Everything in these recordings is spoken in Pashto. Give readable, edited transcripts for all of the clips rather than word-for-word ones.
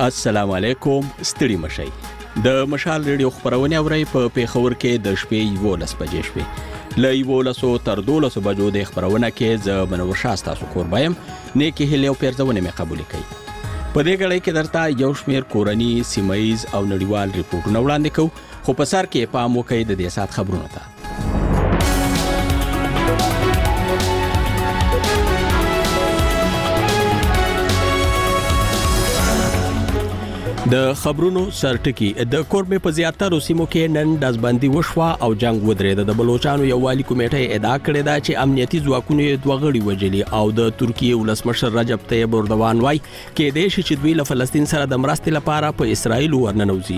السلام علیکم، ستړي مشئ. د مشال ریډیو خبرونه اورئ په پیښور کې د شپې 11 بجې شوې. له 11 تر 12 بجو د خبرونه کې ز منور شاه تاسو قربایم نیکی هلي او پیرځونه مې قبول کړي. په دې غړې کې درته یو شمېر کورنی، سیمایز او نړیوال ریپورتونه وړاندې کوو، خو په سر کې پام وکړئ د دې سات خبرونه ته. د خبرونو سرټکی د کورمه په زیاتره سیمو کې نن دزبندي وشوا او جنگ ودرېد. د بلوچستان یووالي کمیټه ادعا کړې ده چې امنیتي ځواکونو دوه غړي وجلي او د ترکیه ولسمشر رجب طیب اردوغان وايي کې د شي چې دوی له فلسطین سره د مرستې لپاره په اسرائیل ورننوځي.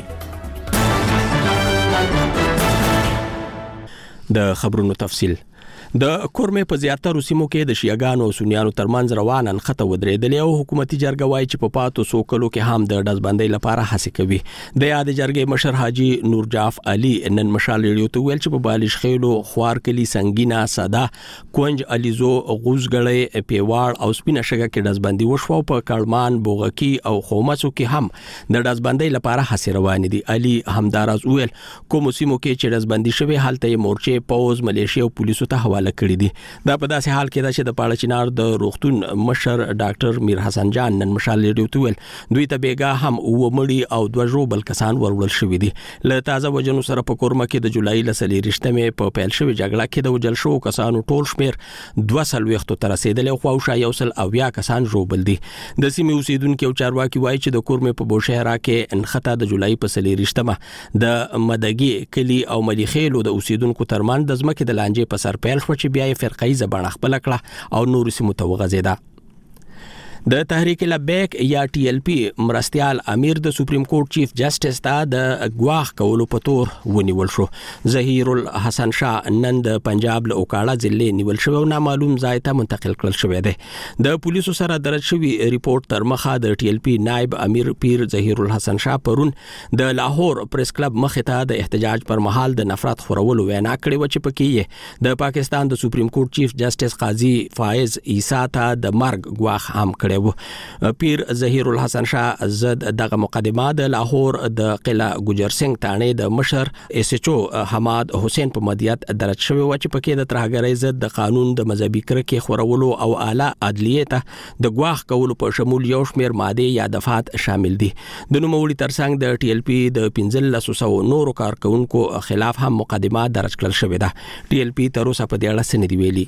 د خبرونو تفصیل. د کورمه په زیاتره سیمو کې د شیعاګانو او سنیانو ترمنځ روان انخته ودرېدل او حکومتي جرګه وايي چې په پاتو سوکلو کې هم د دزبندۍ لپاره هڅه کوي. د یاد جرګې مشر حاجی نورجاف علي نن مشال ریډیو ته ویل چې په بالش خېلو، خوار کلی، سنگینا، ساده، کونج، الیزو، غوزګړې، پیواړ او سپینه شګه کې دزبندي وشو. په کړمان، بوغکی او خومسو کې هم د دزبندۍ لپاره هڅه روان دي. علي همدارز ویل کوم سیمو کې چې دزبندي شوی حالت مورچې، پوز، ملیشیا او پولیسو ته حواله کړی دي. دا په داسې حال کې ده چې د پاړه چنار د روغتون مشر ډاکټر میر حسن جان نن مشال ریډیو ته ویل دوی ته بیګا هم ومړي او دوه ژوبل کسان ورول شوی دي. له تازه وجنو سره په کورمه کې د جولای لسلې رښتمه په پیل شوی جګړه کې د وجل شو کسانو ټول شمیر 200 تر رسیدل او خواوشا یوسل او یا کسان ژوبل دي. د سیمې اوسیدونکو او چارواکي وایي چې د کورمه په بوشهرا کې انخته د جولای په سلې رښتمه د مدګي کلی او مليخېلو د اوسیدونکو ترمن د ځمکې د لانجې په سر پیل شو چې بیا یې فرقې زبان خپل کړه او نور سیمو ته وغځیدا. د تحریک لبیک یا ټي ال پی مرستيال امیر د سپریم کورټ چیف جسټس ته د غواخ کولو په تور ونیول شو. ظهیر الحسن شاه نن د پنجاب له اوکاړه ضلع نیول شو او نامعلوم ځای ته منتقل کړل شوی دی. د پولیسو سره درج شوی ریپورت تر مخه د ټي ال پی نائب امیر پیر ظهیر الحسن شاه پرون د لاهور پریس کلب مخې ته د احتجاج پر مهال د نفرت خورولو وینا کړې و چې پکې د پاکستان د سپریم کورټ چیف جسټس قاضي فائز عیسی ته د مرګ غواخ هم کړی. پیر ظهیر الحسن شاه زد دغه مقدمه د لاهور د قلعه ګجر سنگ تانې د مشر اس ایچ او حماد حسین په مدیریت درج شوی و چې پکې د ترهګرۍ ضد د قانون د مذهبي کرکې خورولو او اعلی عدلیه ته د غواخ کولو په شمول یو شمېر ماده یا دفعات شامل دي. د نوموړي ترڅنګ د ټي ال پی د 1500 نورو کارکونکو خلاف هم مقدمه درج کړل شوې ده. ټي ال پی تر اوسه په دې اړه څه نه دی ویلي.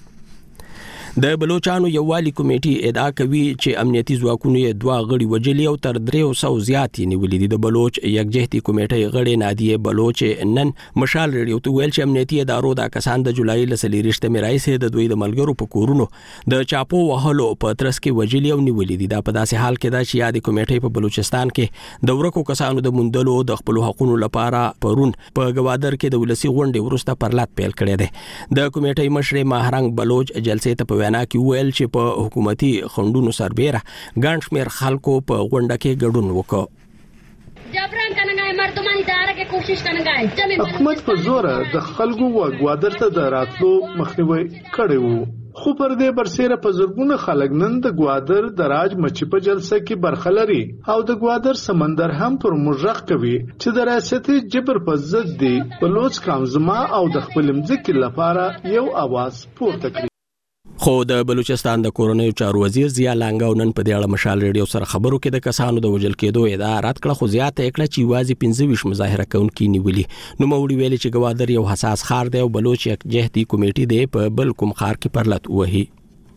د بلوچستان یووالي کمیټې ادعا کوي چې امنیتي ځواکونو یې دوه غړي وجلي او تر 300 زیات نیولې دي. د بلوچ یکجهتي کمیټې غړي نادیه بلوچ نن مشال ریډیو ته ویل چې امنیتي ادارو د کسان د جولای لسلې رښتمه رئیس د دوی د ملګرو په کورونو د چاپو وهلو په ترڅ کې وجلي او نیولې دي. دا په داسې حال کې ده چې یادي کمیټې په بلوچستان کې د ورکو کسانو د مندلو د خپل حقوقو لپاره پرون په گوادر کې د ولسی غونډې ورسته پرلط پیل کړی دی. د کمیټې مشر ماهرنګ بلوچ جلسې ته په وینا کې ویل چې په حکومتي خندونو سربېره ګڼ شمېر خلکو په غونډه کې ګډون وکړ. جبران کننګای مردمانی داره کې کوشش کننګای حکومت په زور د خلکو و غوادر ته د راتلو مخنیوي کړی وو، خو پر دې برسېره په زرګونه خلک نن د غوادر د راج مچ په جلسه کې برخه لري او د غوادر سمندر هم پر مجرخ کوي چې د ریاستي جبر په ضد دی. بلوچ کامزما او د خپل مځکې لپاره یو आवाज پورته کړي. خو د بلوچستان د کورنیو چارو وزیر ضیا لانګاو نن په دې اړه مشال ریډیو سره خبرو کې د کسانو د وجل کېدو ادعا رد کړه، خو زیاته کړه چې واځي 25 مظاهره کوونکي نیولي. نو موري ویلي چې گوادر یو حساس خار دی او بلوچ یک جهتي کمیټې دی په بل کوم خار کې پرلط وهي.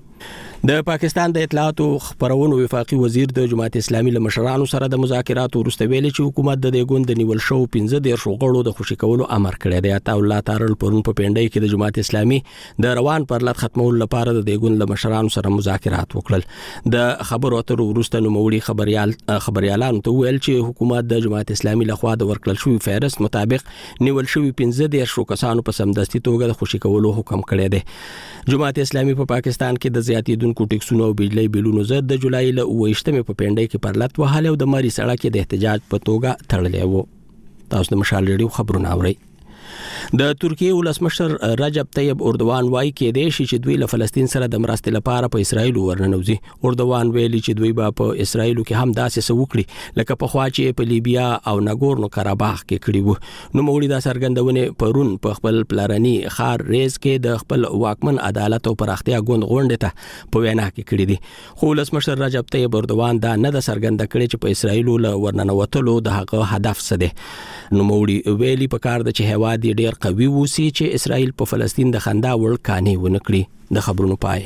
د پاکستان د اطلاعات او خبرونو وفاقي وزیر د جماعت اسلامي له مشرانو سره د مذاکراتو وروسته ویلي چې حکومت د دې ګوند نیول شو 15 غړو د خوشي کولو امر کړی دی. عطا الله تعالی پرون په پنډای کې د جماعت اسلامي د روان پرلط ختمولو لپاره د دې ګوند له مشرانو سره مذاکرات وکړل. د خبرو اترو وروسته نوموړي خبريالانو ته ویل چې حکومت د جماعت اسلامي لخوا د ورکړل شوی فهرست مطابق نیول شوی 15 کسانو په سمدستي توګه د خوشي کولو حکم کړی دی. جماعت اسلامي په پاکستان کې د زیاتیدونکو ټیکسونو او بجلی بیلونو زد د جولای له 28 په پنډای کې پرلط وهاله او د مری سړک کې د احتجاج په توګه تړلې وو. تاسو د مشال ریډیو خبرونه اورئ. د ترکیه ولسمشر رجب طیب اردوغان وايي کې د شي چې دوی له فلسطین سره د مرستې لپاره په اسرایل ورننوځي. اردوغان ویلي چې دوی به په اسرایل کې هم داسې څه وکړي لکه په خوا چې په لیبیا او ناګورنو کاراباخ کې کړي وو. نو موږ د سرګندونې پرون په خپل پلارني خار ریز کې د خپل واکمن عدالت او پراختیا غونډه ته په وینا کې کړی دي. خو ولسمشر رجب طیب اردوغان دا نه د سرګند کړي چې په اسرایل له ورننوتلو د هغه هدف څه دی. نو موږ ویلي په کار د چې هوا دی ډیر قوي وسی چې اسرائیل په فلسطین د خندا وړ کاني ونکړي. د خبرونو پای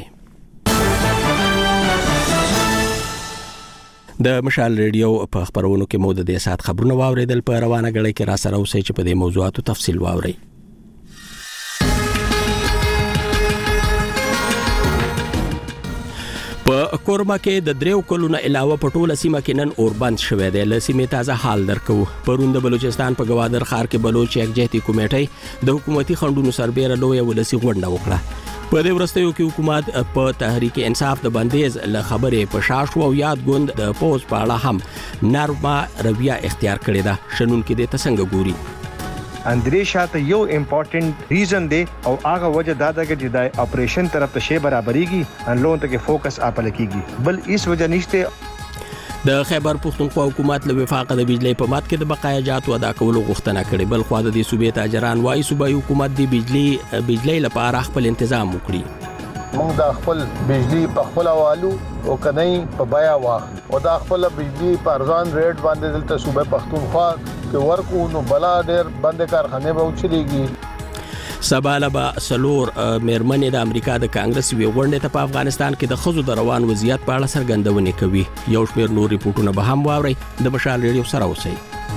د مشال ریډیو په خبرونو کې مو د دې سات خبرونه واوریدل. په روانه غړي کې را سره اوسئ چې په دې موضوعاتو تفصیل واورئ. په کورما کې د دریو کلونو علاوه په ټوله سیمه کې نن اوربند شوه دی. لسیمه تازه حال درکو. پرون د بلوچستان په گوادر ښار کې بلوچ یکجهتي کمیټې د حکومتي خندونو سربېره لوی ولسی غونډه وکړه. په دې ورستیو کې حکومت په تحریک انصاف د بندیز له خبرې په شاشو او یاد ګوند د پوز په اړه هم نرمه رویه اختیار کړې ده. شنن کې د تسنګ ګوري اندرې شاته یو امپورټنٹ ریزن دی او هغه وجه دا ده چې د اپریشن طرف ته شی برابرېږي ان لون ته کې فوکس اپل کیږي بل هیڅ وجه نشته. د خیبر پښتونخوا حکومت له وفاق د بجلی په مات کې د بقایا جاتو ادا کولو غوښتنه کړې. بل خو د دې صوبې تاجران وايي صوبایي حکومت د بجلی لپاره خپل تنظیم وکړي. موږ د خپل بجلی په خپل حوالو او کني په بیا واخ او د خپل بجلی په ارزان ریټ باندې دلته صوبې پښتونخوا کې ورکو نو بلا ډېر بند کارخانه به وچلېږي. سبالبا سلور مېرمنې د امریکا د کانګرس وی غونډه ته په افغانستان کې د خزو د روان وضعیت په اړه څرګندونه کوي. یو شمېر نور ریپورتونه به هم واوري. د مشال ریډیو سره اوسئ.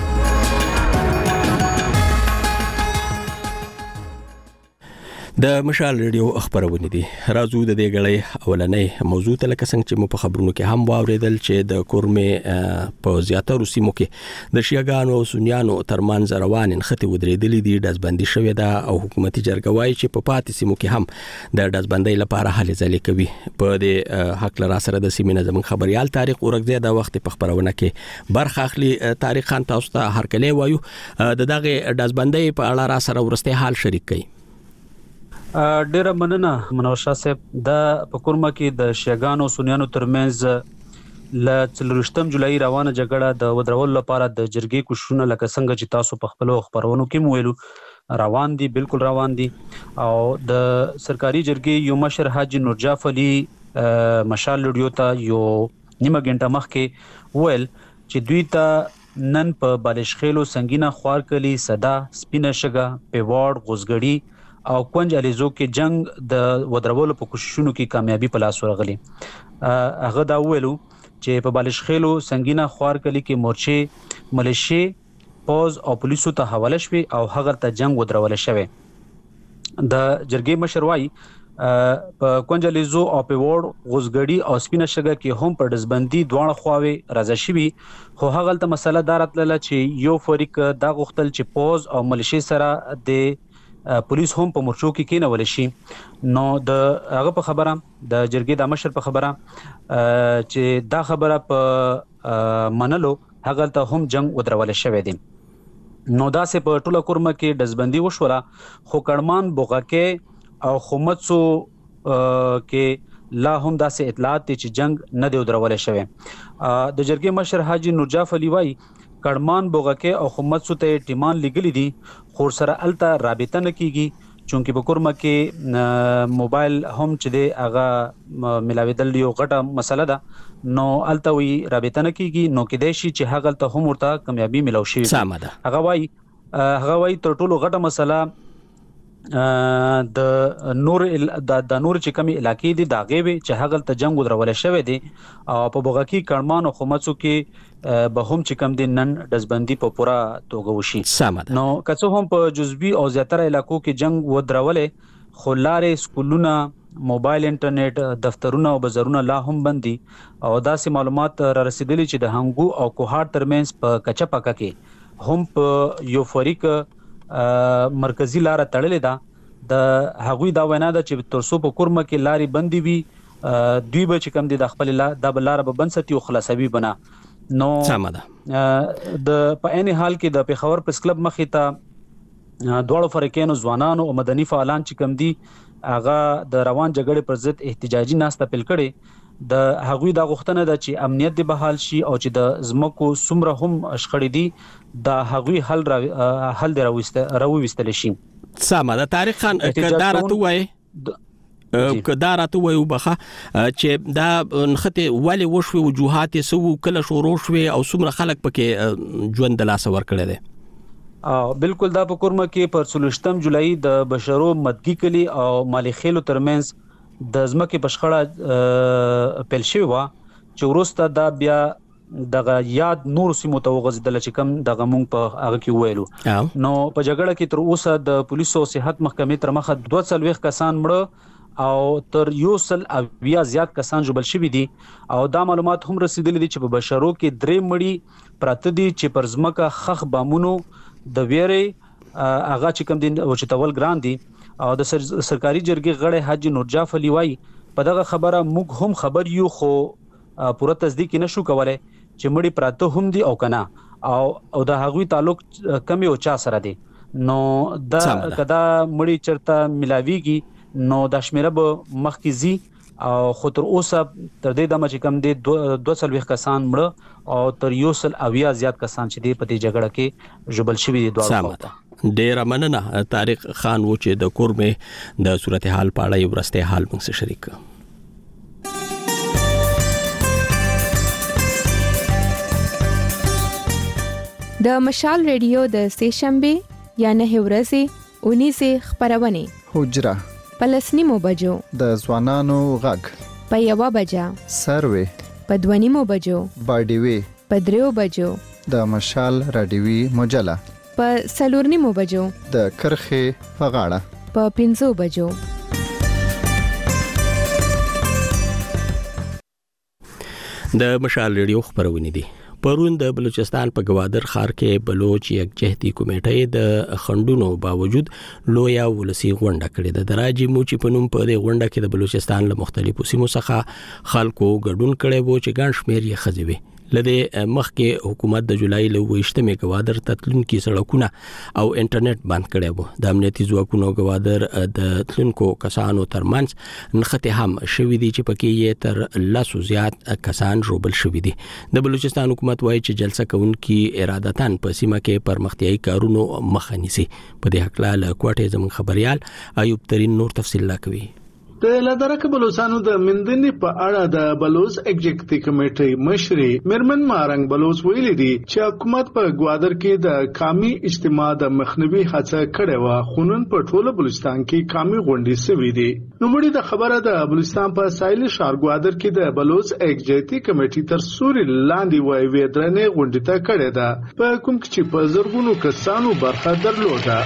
د مشال ریډیو خبرونه دي. راځو د دې غړې اولنې موضوع ته لکه څنګه چې مو په خبرونو کې هم واوریدل چې د کورمه په زیاتره سیمو کې د شیعاګانو او سنیانو ترمنځ روان انخته ودرېدلې دي. داسبندي شوې ده او حکومتي جرګه وايي چې په پاتې سیمو کې هم د داسبندۍ لپاره هلې ځلې کوي. په دې حق لرا سره د سیمې نظم خبريال تاریخ اورګزه د وخت په خبرونه کې برخه اخلي. تاریخ خان تاسو ته هرکلی وایو د دغه داسبندۍ په اړه را سره ورسته حال شریک کړي. ډیره مننه منور شاه صاحب. د پکورما کې د شیعاګانو سنیانو ترمنځ ل 23 جولای روانه جګړه د ودرول لپاره د جرګې کوششونه لکه څنګه چې تاسو په خپل خبرونو کې مویلو روان دي، بالکل روان دي. او د سرکاري جرګې یو مشر حاجی نورجاف علي مشال ریډیو ته یو نیمه غنټه مخکې ویل چې دوی ته نن په بالشخیلو سنگینه خوارکلی صدا سپینه شګه پیواړ غوزګړی او کونج الیزو کې جنگ د ودرولو په کوششونو کې کامیابی په لاس ورغلی. هغه دا ویلو چې په بالشخیلو سنگینه خوارکلی کې مورچې ملیشي پوز او پولیسو ته حواله شوي او هغه ته جنگ ودرول شوی. د جرګې مشر وايي په کونج الیزو او پیوړ غوزګړی او سپینه شګه کې هم په دزبندي دواړه خواوي راځي شوی. خو هغه ته مسله دارتله چې یو فریق دا غوښتل چې پوز او ملیشي سره د پولیس هم په مورچو کې کېنول شي. نو د هغه په خبره د جرګې د مشر په خبره چې دا خبره په منلو هغه ته هم جنگ ودرول شوی دی. نو دا سه په ټوله کورمه کې دزبندي وشوله. خو کړمان بوغکه او خمتسو کې لا هم داسې اطلاعات دي چې جنگ نه دی ودرول شوی. د جرګې مشر حاجی نورجاف علي وايي کړمان بوغکه او خمتسو ته ټیمان لګلی دي خو سره الته رابطه نه کیږي چونکی په کورمه کې موبایل هم چې دی هغه ملاویدل یو غټه مسله ده. نو الته وی رابطه نه کیږي نو کې دی شي چې هغه ته هم ورته کامیابی ملو شي. هغه وای تر ټولو غټه مسله د نور چې کمی علاقې دي دا غوي چې هغه ته جنگ ودرول شوی دی او په بوغکی کړمان او خمتسو کې به هم چې کم دي نن دزبندي په پورا توګه وشي. نو کڅو هم په جزبي او زیاتره علاقو کې جنگ ودرولې خو لارې سکولونه موبایل انټرنیټ دفترونه او بازارونه لا هم بندي او داسې معلومات را رسیدلي چې د هنګو او کوهار ترمنځ په کچا پکا کې هم په یو فریق مرکزی لار تړلې ده. د هغوی دا وینا ده چې ترسو په کورمه کې لاري بندي وي دوی به چې کم دي د خپل د بلاره به بنستی او خلاصوي بنا. نو د په عین حال کې د پیښور پریس کلب مخې ته دواړو فریقینو ځوانانو او مدني فعالان چې کم دي هغه د روان جګړې پر ضد احتجاجي ناسته پیل کړي. د هغوی د غوښتنه ده چې امنیت د بحال شي او چې د زمکو څومره هم شخړې دي د هغوی حل راوستل شي. سمه ده. طارق خان کدارته وای وبخه چې دا نخته ولی وشوي وجوهات سو کله شروع شوي او څومره خلک پکې ژوند د لاس ور کړی دي. بالکل دا په کورمه کې پر 16 جولای د بشرو مدګي کلی او مالخیلو ترمنځ د زمکه بشخړه پیل شوی و چې ورسته دا بیا دغه یاد نور سیمو ته وغځیدل چې کم دغه مونږ په هغه کې ویلو. نو په جګړه کې تر اوسه د پولیسو صحت محکمې تر مخه 240 کسان مړه او تر 100 زیات کسان ژوبل شوی دي او دا معلومات هم رسیدلي دي چې په بشرو کې 3 مړي پراته دي چې پر زمکه خخ بامونو د ویری هغه چې کم دین او چې تول ګران دي. او د سرکاري جرګې غړی حاجی نورجاف علي وای په دغه خبره موږ هم خبر یو خو پوره تصدیق نشو کولای چې مړي پراته هم دي او کنه او د هغوی تعلق کمی او چا سره دي. نو دا کدا مړي چرته ملاویږي نو د شمیره به مخکې زی او خو تر اوسه تر دې دمه چې کم دي 240 کسان مړه او تر 100 زیات کسان چې دي په دې جګړه کې ژوبل شوي دي. دوه ډیر مننه طارق خان و چې د کورمه د صورتحال په اړه یو ورسته حال موږ سره شریک. د مشال ریډیو د سهشنبه یا نه ورځې 19 خبرونه حجره پلسنیمو بجو د ځوانانو غږ په یو بجا سروي په 2 بجو باډیوي په 3 بجو د مشال رادیوي مجله په 4 بجو د کرخه په غاړه په 5 بجو. د مشال ریډیو خبرونه دي. پرون د بلوچستان په گوادر ښار کې بلوچ یکجهتي کمیټې د خندونو باوجود لویا ولسی غونډه کړې ده. د راجی موچی په نوم په دې غونډه کې د بلوچستان له مختلفو سیمو څخه خلکو ګډون کړي وو چې ګڼ شمېر یې خځوي. لدې مخکې حکومت د جولای له 28 گوادر تتلونکو سړکونه او انټرنیټ بند کړي وو. د امنیتي ځواکونو گوادر د تلونکو کسانو ترمنځ نخته هم شوې دي چې پکې یې تر 100 زیات کسان ژوبل شوې دي. د بلوچستان حکومت وایي چې جلسه کوونکي ارادتاً په سیمه کې پرمختیايي کارونو مخه نیسي. په دې حق له کوټه زموږ خبريال ایوب ترين نور تفصیل لا کوي. د لدرک بلوچستانو د مندنی په اړه د بلوچ ایگزیکټیو کمیټې مشري مرمن مارنګ بلوچ ویلي دي چې حکومت په گوادر کې د قومي اجتماع د مخنیوي هڅه کړې و خو نن په ټوله بلوچستان کې قومي غونډې سوي دي. نو مړي د خبره د بلوچستان په ساحلي ښار گوادر کې د بلوچ ایگزیکټیو کمیټې تر سوري لاندې وای ویدرنې غونډې ته کړې ده په کوم چې په زرګونو کسانو برخه درلوده.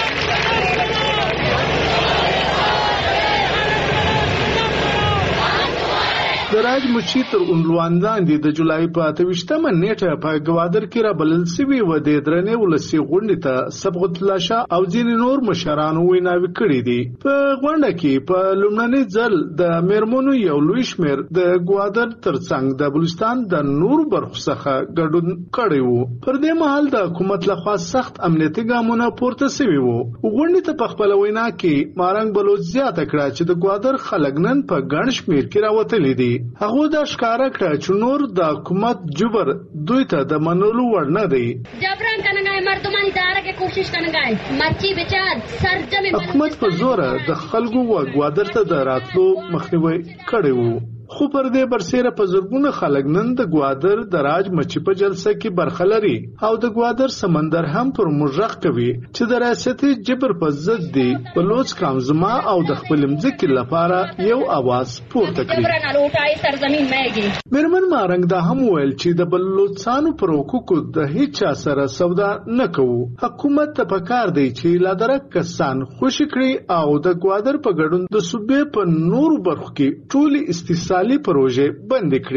د راج مچی تر عنوان لاندې د جولای په 28مه نیټه په گوادر کې را بلل سوي و د درنې ولسی غونډې ته سبغت الله شاه او ځینې نور مشرانو ویناوي کړې دي. په غونډه کې په لومړني ځل د میرمنو یو لوی شمېر د گوادر ترڅنګ د بلوچستان د نور برخو څخه ګډون کړی وو. پر دې مهال د حکومت لخوا سخت امنیتي ګامونه پورته سوي وو. غونډې ته په خپل وینا کې مارنګ بلوچ زیاته کړه چې د گوادر خلک نن په ګڼ شمېر کې راوتلي دي. هغه دا ښکارا کړ چې نور د حکومت جبر دوی ته د منلو وړ نه دی. جبران کنه مردمانی داره کې کوشش کنه مرچی بچار سرجم حکومت په زور د خلکو و گوادر ته د راتلو مخنیوي کړی وو. خو پر دې برسېره په زرګونه خلک نن د گوادر د راج مچی په جلسه کې برخه لري او د گوادر سمندر هم پر مژغ کوي چې د ریاستي جبر په ضد دی. بلوچ قوم زما او د خپل مځکې لپاره یو आवाज پورته کړي. میرمن مارنګ دا هم ویل چې د بلوچستانو پر حقوقو د هیڅ چا سره سودا نه کوو. حکومت ته پکار دی چې لادرک کسان خوشی کړي او د گوادر په ګډون د صوبې په نورو برخو کې ټولي استثماري پروژې بند کړي.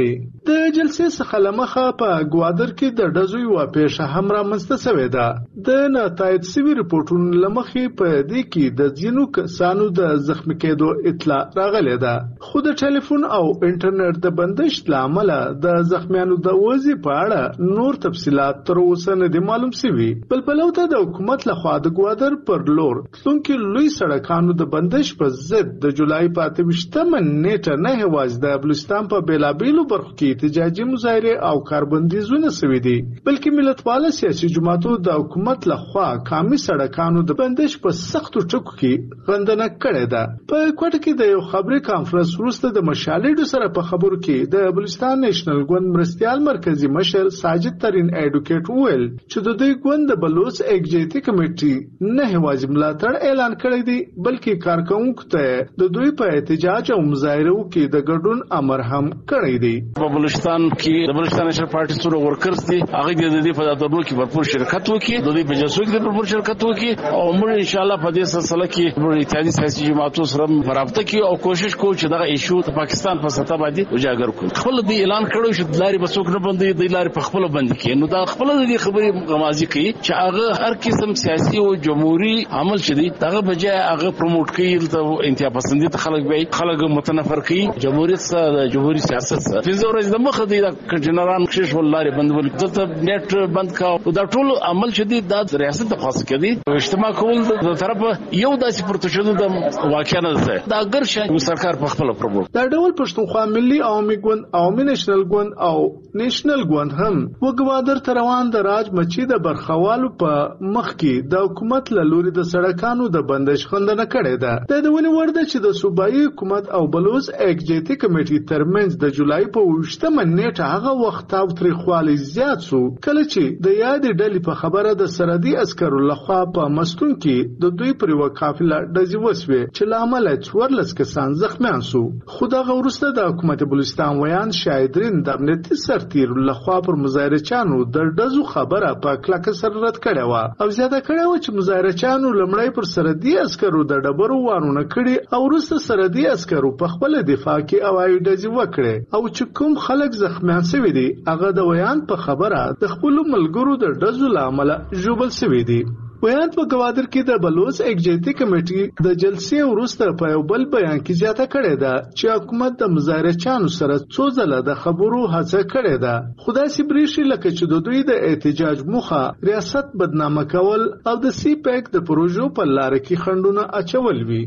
د جلسې څخه لمخه په ګوادر کې د ډزو یو پیښه هم رامنځته شوې ده. د نتایج سوي رپورټونو لمخې په دې کې د ځینو کسانو د زخمی کېدو اطلاع راغلې ده، خو د ټلیفون او انټرنیټ د بندش له امله د زخمیانو د وضع په اړه نور تفصیلات تر اوسه نه دي معلوم شوي. بل پلو ته د حکومت لخوا د ګوادر پر لور تلونکي لوی سړکانو د بندش په ضد د جولای په 28مه نیټه نه یوازې د بلوچستان په بیلابیلو برخو کې احتجاجي مظاهرې او کاربندیزونه شوي دي، بلکې ملتپاله سیاسي جماعتو د حکومت لخوا قامي سړکانو د بندش په سختو ټکو کې غندنه کړې ده. په کوټه کې د یو خبري کانفرنس وروسته د مشالېډو سره په خبرو کې د بلوچستان نېشنل ګوند مرستيال مرکزی مشر ساجد ترين اډوکیټ وویل چې د دوی ګوند د بلوچ ایگزیکټیو کمیټي نه یوازې ملاتړ اعلان کړی دی، بلکې کارکونکو ته د دوی په احتجاج او مظاهرو کې د ګډون امر هم کړی دی. په بلوچستان کې د بلوچستان نېشنل پارټي څو ورکرز دي، هغه د دې په دادرو کې भरपूर شرکت وکړي، د دې په جلسو کې भरपूر شرکت وکړي او موږ ان شاء الله په دې سلسله کې موږ اتحادیه سیاسي جماعتو سره مرابطه کوو او کوشش کوو چې دغه ایشو د پاکستان په سطح باندې اجاگر کړو. خپل د اعلان کړو چې لاري بسوک نه بندي، د لاري په خپل بندي کې نو دا خپل د خبرې غمازي کوي چې هغه هر قسم سیاسي او جمهوریت عمل شدي دغه بجای هغه پروموټ کوي ته انتها پسندي خلک متنفر کوي جمهوریت سره جمهوریت سیاست سره. په ورځ د مخه د کنټینران کښش ولاري بندول دلته نیټ بند کا دا ټول عمل شدي د ریاست د خاص کړي اجتماع کول د طرف یو داسې پروتشن د واقعا نه ده دا اگر شای سرکار په خپل پروموټ دا ډول پښتونخوا ملي عوامي ګوند عوامي نېشنل ګوند او نېشنل ګوند هم وګوادر تروان د راج مچي د برخوالو په مخ کې د حکومت له لوري د سړکانو د بندش خندنه کړې ده. د ونی ورده چې د صوبایي حکومت او بلوچ ایگزیکټیو کمیټي ترمنځ د جولای په 28مه نیټه هغه وخت او تاریخوالي زیات سو کله چې د یاد ډلې په خبره د سرحدي عسکرو لخوا په مستون کې د دوی پر یو قافله ډزې وسوي چې لامل 14 کسان زخمیان سو. خدای غوړسته د حکومت بلوچستان ویان شایدرین د امنیتي سرتیر لخوا پر مظاهرچانو د ډزو خبره په کلک سره رد کړې و او زیاته کړې و چې مظاهرچانو لمړی پر سرحدي عسکرو د ډبرو وارونه کړي او وروسته سرحدي عسکرو په خپل دفاع کې اوایي ډزې وکړي او چې کوم خلک زخمیان شوي دي هغه د ویان په خبره د خپل ملګرو د ډزو لامل ژوبل شوي دي. ویان په ګوادر کې د بلوچ ایگزیکټیو کمیټي د جلسې وروسته په یو بل بیان کې زیاته کړې ده چې حکومت د مظاهرچانو سره څو ځله د خبرو هڅه کړې ده، خدای سي بریښي لکه چې د دوی د احتجاج موخه ریاست بدنامه کول او د سی پیک د پروژو په لار کې خنډونه اچول وي.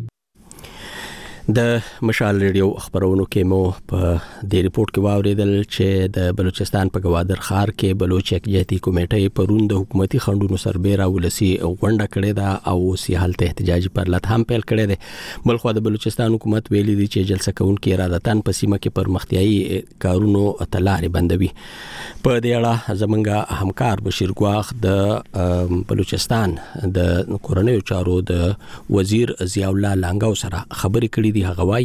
د مشال ریډیو خبرونو کې مو په دې ریپورت کې واوریدل چې د بلوچستان په ګوادر ښار کې بلوچ ایگزیکټیو کمیټې پرون د حکومتي خنډونو سربېره ولسی غونډه کړې ده او سی حالت احتجاجي پرلط هم پیل کړی دی. بلخو د بلوچستان حکومت ویلي دی چې جلسه کوونکي ارادتاً په سیمه کې پرمختیایي کارونو تلارې بندوي. په دې اړه زمونږ همکار بشیر ګواخ د بلوچستان د کورنیو چارو د وزیر ضیاء الله لانګاو سره خبرې کړې دي. هغوی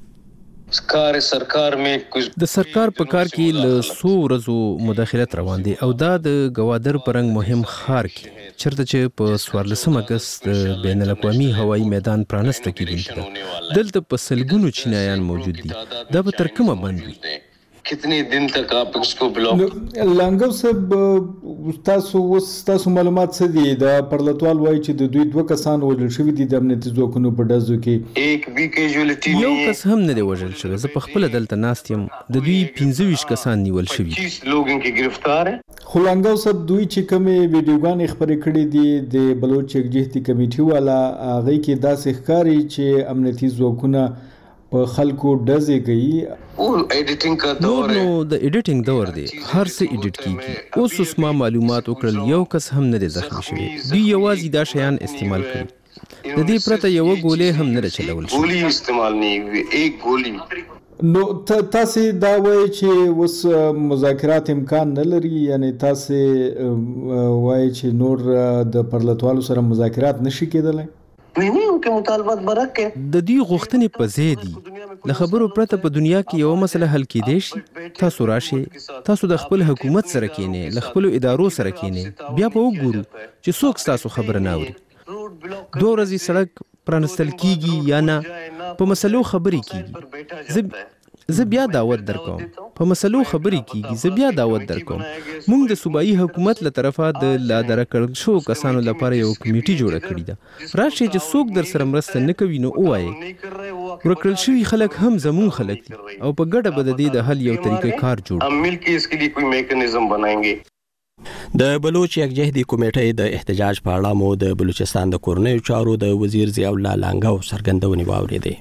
د سرکار په کار کې له څو ورځو مداخلت روان دي او دا د ګوادر پرنګ مهم ښار کې چرته چې په 14 اگست د بین الاقوامي هوایي میدان پرانسته کېدونکی ده. دلته په سلګونو چینایان موجود دي. دا به تر کومه بند وي؟ कितने दिन तक आप इसको ब्लॉक لانګو صاحب تاسو معلومات څه دي؟ د پرلطوال وایي چې د دوی 2 کسان وژل شوي دي د امنیتي ځواکونو په ډزو کې. ایک بھی کیجوالټي یو کس هم نه دی وژل شوی. زه په خپل دلته ناست یم. د دوی 25 کسان نیول شوي. 25 لوګون کې گرفتار ہیں. خو لانګو صاحب دوی چې کومې ویډیوګانې خبرې کړې دي د بلوچ ایگزیکټیو کمیټي والا هغه کې داسې ښکاري چې امنیتي ځواکونه په خلکو ډزې کوي. او ایډیټینګ کا دور نو د ایډیټینګ دور دی، هر څه ایډیټ کیږي. اوس ما معلومات وکړل یو کس هم نه دی زخمی شوی. دوی یوازې دا شیان استعمال کړي. د دې پرته یو ګولې هم نه چلول شي. ګولې استعمال نه وی ایک ګولې. نو تاسو دا وایي چې اوس مذاکرات امکان نه لري، یعنی تاسو وایي چې نور د پرلطوالو سره مذاکرات نشي کېدلی؟ د دې غوښتنې په ځای دي. له خبرو پرته په دنیا کې یو مسله حل کېدای شي. تاسو راشئ، تاسو د خپل حکومت سره کېنئ، له خپلو ادارو سره کېنئ، بیا به وګورو چې څوک ستاسو خبره نه اوري. 2 ورځې سړک پرانستل کېږي یا نه، په مسلو خبرې کېږي. زه بیا دعوت درکوم په مسلو خبرې کیږي زه بیا دعوت درکوم موږ د صوبایي حکومت له طرفه د لادره کړل شو کسانو لپاره یو کمیټي جوړه کړې ده راشي چې څوک در سره مرسته نه کوي نو وایي ورکړل شوی خلک هم زمون خلک دي او په ګډه به د دې د حل یو طریقې کار جوړ मिल के इसके लिए कोई میکانیزم بنائیں د بلوچ یکجهتي کمیټې د احتجاج په اړه مو د بلوچستان د کورنیو چارو د وزیر ضیاء الله لانګاو څرګندونې واوریدې.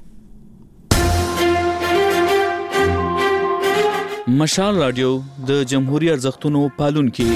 مشال رادیو د جمهوریت ارزښتونو پالونکي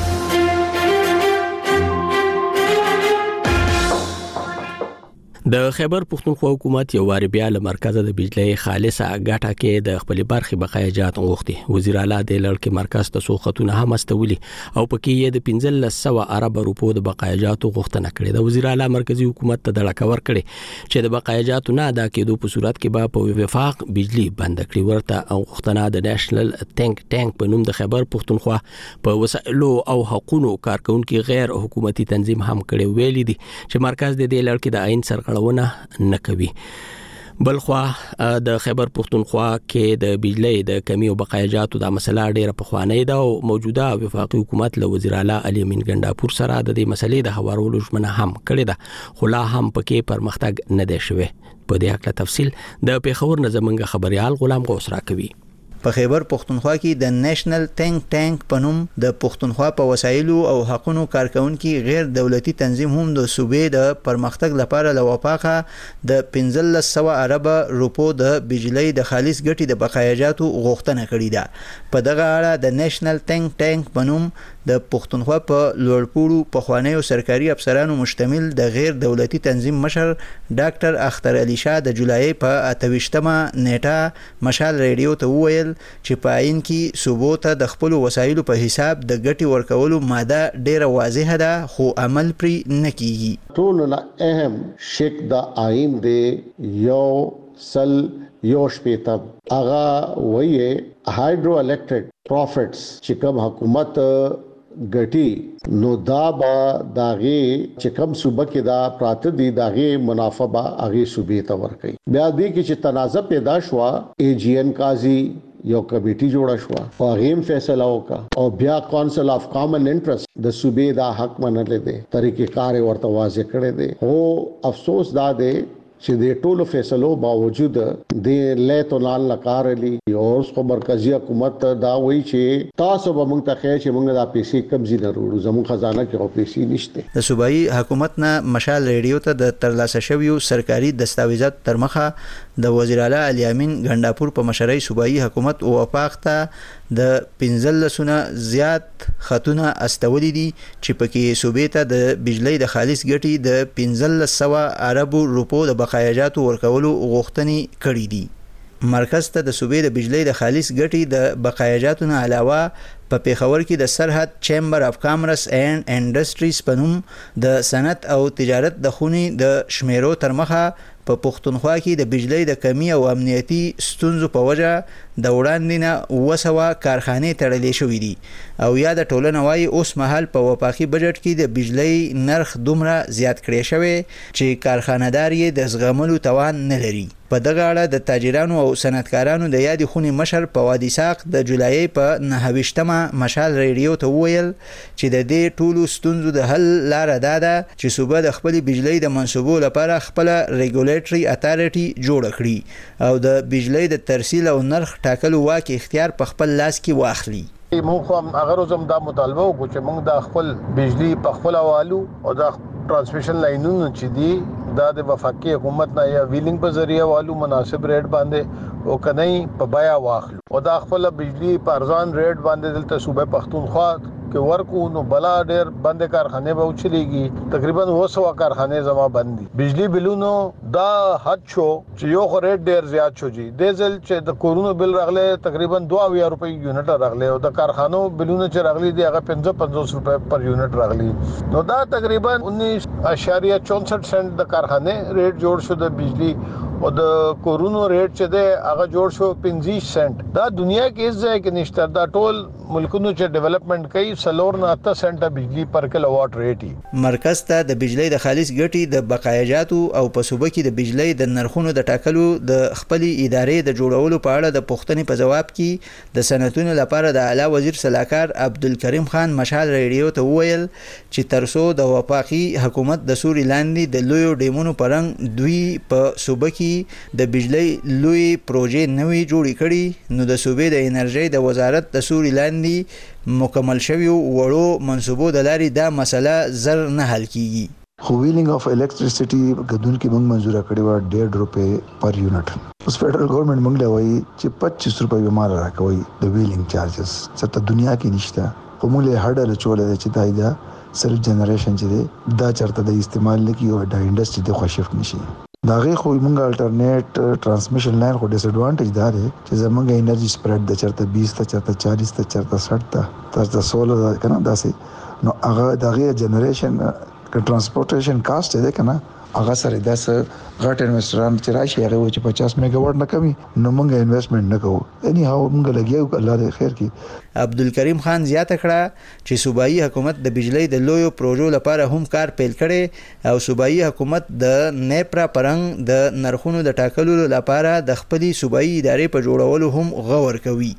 د خیبر پښتونخوا حکومت یو واری بیا له مرکز د بجلی خالصه ګټه کې د خپل برخي بقایجات غوښتي. وزیر اعلی د لړ کې مرکز ته سو خطونه هم استولي او پکې یې د 1500 ارب روپو د بقایجات غوښتنه کړې. د وزیر اعلی مرکزی حکومت ته د لکور کړي چې د بقایجات نه ادا کېدو په صورت کې به په وفاق بجلی بند کړي. ورته غوښتنه د نېشنل ټینک په نوم د خیبر پښتونخوا په وسایلو او حقوقو کارکونکو غیر حکومتي تنظیم هم کړي. ویلي دي چې مرکز د دې لړ کې د عین سرغړونه نه کوي. بلخوا د خیبر پښتونخوا کې د بجلی د کمی او بقایجاتو د مسله ډیره پخوانی ده او موجوده وفاقي حکومت له وزیر اعلی علي امین ګنداپور سره د دې مسلې د هوارولو ژمنه هم کړې ده خو لا هم پکې پرمختګ نه دی شوی. په دې اړه تفصیل د پیښور نه زمونږ خبريال غلام غوث راکوي. په خیبر پښتونخوا کې د نېشنل ټینک په نوم د پښتونخوا په وسایلو او حقوقو کارکونکو غیر دولتي تنظیم هم د صوبې د پرمختګ لپاره لوپاخه د 1500 ارب روپو د بجلی د خالص ګټې د بقایجاتو غوښتنه کړې ده. په دغه اړه د نېشنل ټینک په نوم د پښتونخوا په لوړپوړو پخوانیو سرکاري افسرانو مشتمل د غیر دولتي تنظیم مشر ډاکټر اختر علي شاه د جولای په 28مه نیټه مشال ریډیو ته وویل چې په عین کې صوبو ته د خپل وسایلو په حساب د ګټي ورکولو ماده ډیره واضحه ده خو عمل پرې نه کیږي. ټول نه اهم شک د آئین دی یو سل یو شپیتم اغا وایي هایدرو الکتریک پروفټس چې کوم حکومت ګټي نو دا با داغه چې کوم صوبه کې دا پراته دي داغه منافع با هغه صوبې ته ورکړي. بیا دې کې چې تنازع پیدا شو AGN قاضي یو کمیټي جوړه شو او غیم فیصله وکړه او بیا کونسل اف کامن انټرست د صوبې دا حق منل دي طریقې کار ورته واضح کړي دي. او افسوس دا دی چې د ټولو فیصلو باوجود د لیتو لال لکارلی او خو مرکزی حکومت دا وایي چې تاسو به موږ ته خیر چې موږ دا پیسې کمزې نه وروړو زموږ خزانه کې او پیسې نشته. د صوبایي حکومت نه مشال ریډیو ته د ترلاسه شویو سرکاري دستاویزات تر مخه د وزیر اعلی علي امین ګنداپور په مشرۍ صوبایي حکومت او وفاق ته د 1500 زیات خطونه استولې دي چې پکې صوبې ته د بجلی د خالص ګټې د 1500 ارب روپو د بقایجاتو ورکولو غوښتنې کړې دي. مرکز ته د صوبې د بجلی د خالص ګټې د بقایجاتو نه علاوه په پیښور کې د سرحد چیمبر اف کامرس اینڈ انډستریز په نوم د صنعت او تجارت د خونې د شمیرو تر مخه په پښتونخوا کې د بجلی د کمی او امنیتي ستونزو په وجه د وړاندې نه 200 کارخانې تړلې شوې دي او یا د ټولنه وايي اوس مهال په وفاقي بجټ کې د بجلی نرخ دومره زیات کړی شوی چې کارخانه‌دار یې د زغملو توان نه لري. په دغه اړه د تاجرانو او صنعتکارانو د یادې خونې مشر په وادي ساق د جولای په 29مه مشال ریډیو ته وویل چې د دې ټولو ستونزو د حل لار دا ده چې صوبه د خپل بجلی د منصوبو لپاره خپل ریګولیټري اتارټي جوړ کړي او د بجلی د ترسیل او نرخ ټاکلو واک اختیار په خپل لاس کې واخلي. موږ هم هغه روزم دا مطالبه وکړو چې موږ د خپل بجلی په خپل حوالو او د ترانسمیشن لاینونو چې دي دا د وفاقي حکومت نه یا ویلینګ په ذریعہ والو مناسب ریټ باندې او کني په بیا واخلو او دا خپل بجلی په ارزان ریټ باندې دلته صوبه پښتونخوا کې ورکو نو بلا ډېر بند کارخانه به وچلېږي تقریبا 200 کارخانه زما بندي. بجلی بلونو دا حد شو چې یو ریټ ډېر زیات شو جی ډیزل چې د کورونو بل راغله تقریبا 2000 روپے یونټ راغله او د کارخانو بلونو چې راغلي دی هغه 55 روپے پر یونټ راغلي نو دا تقریبا 19.64 سنت د کارخانه ریټ جوړ شو د بجلی او د کورونو ریټ چې دی هغه جوړ شو 50 سنت. دا دنیا کې هیڅ ځای کې نشته. دا ټول ملکونو چې ډیولپمنٹ کوي 4.8 سنت بجلی پر کیلو واټ ریټ. مرکز ته د بجلی د خالص ګټې د بقایجاتو او په صوبه کې د بجلی د نرخونو د ټاکلو د خپلې ادارې د جوړولو په اړه د پوښتنې په جواب کې د صنعتونو لپاره د اعلی وزیر صلاحکار عبدالکریم خان مشال ریډیو ته وویل چې ترڅو د وفاقي حکومت د سوري لاندې د لویو ډیمونو پرنګ دوی په صوبه کې د بجلی لوی پروژې نوي جوړې کړي نو د صوبې د انرژي د وزارت د سوري لاندې مکمل شوی وړو منصوبو د لارې دا مسله زر نه حل کیږي. خو ویلینګ اف الکتریسټي غدون کې موږ منزوره کړې و 1.5 روپے پر یونټ. اوس فدرل ګورنمنت موږ له وایي چې 25 روپے به مال راکوي د ویلینګ چارجز څه دنیا کې نشته. خو موږ له هډل چولې چې دایدا سیلف جنریشن چې دا چرته د استعمال لکه یو د انډستری د خوشفت نشي. دا غي خو موږ الټرنیټ ترانسمیشن لاین خو ډیس ایڈوانټیج دا دی چې زمونږ انرژي سپریډ د چرته 20 ته چرته 40 ته چرته 60 ته چرته 16 کنه داسې نو هغه دغه جنریشن ټرانسپورټیشن کاست دی کنه هغه سره داس غټ انویسټران چې راشي هغه چې 50 میگا واټ نه کمی نو موږ انویسټمنټ نه کوو. اني هاو موږ لګیو الله دې خیر کړي. عبدالکریم خان زیاته کړه چې صوبایي حکومت د بجلی د لویو پروژو لپاره هم کار پیل کړي او صوبایي حکومت د نیپرا پرنګ د نرخونو د ټاکلو لپاره د خپلې صوبایي ادارې په جوړولو هم غور کوي.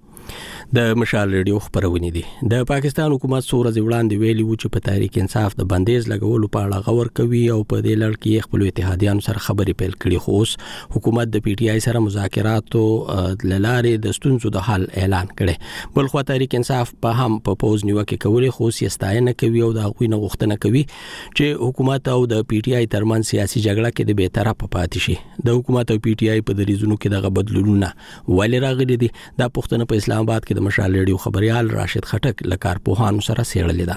د مشال ریډیو خبرونه دي. د پاکستان حکومت څو ورځې وړاندې ویلي و چې په تحریک انصاف د بندیز لګولو په اړه غور کوي او په دې لړ کې خپل اتحادیانو سره خبرې پیل کړي. خو اوس حکومت د پی ټی آی سره مذاکراتو لارې د ستونزو د حل اعلان کړي. بل خو تحریک انصاف په هم په پوز نیوکه کوي خو سیاستاینه کوي او د غوینه غوښتنه کوي چې حکومت او د پی ټی آی ترمن سیاسي جګړه کې د به طرفه پاتې شي. د حکومت او پی ټی آی په دریزونو کې دغه بدلونونه ولې راغلي دي دا پوښتنه په اسلام آباد کې د مشال ریډیو خبريال راشد خټک لکار پوهانو سره څېړلې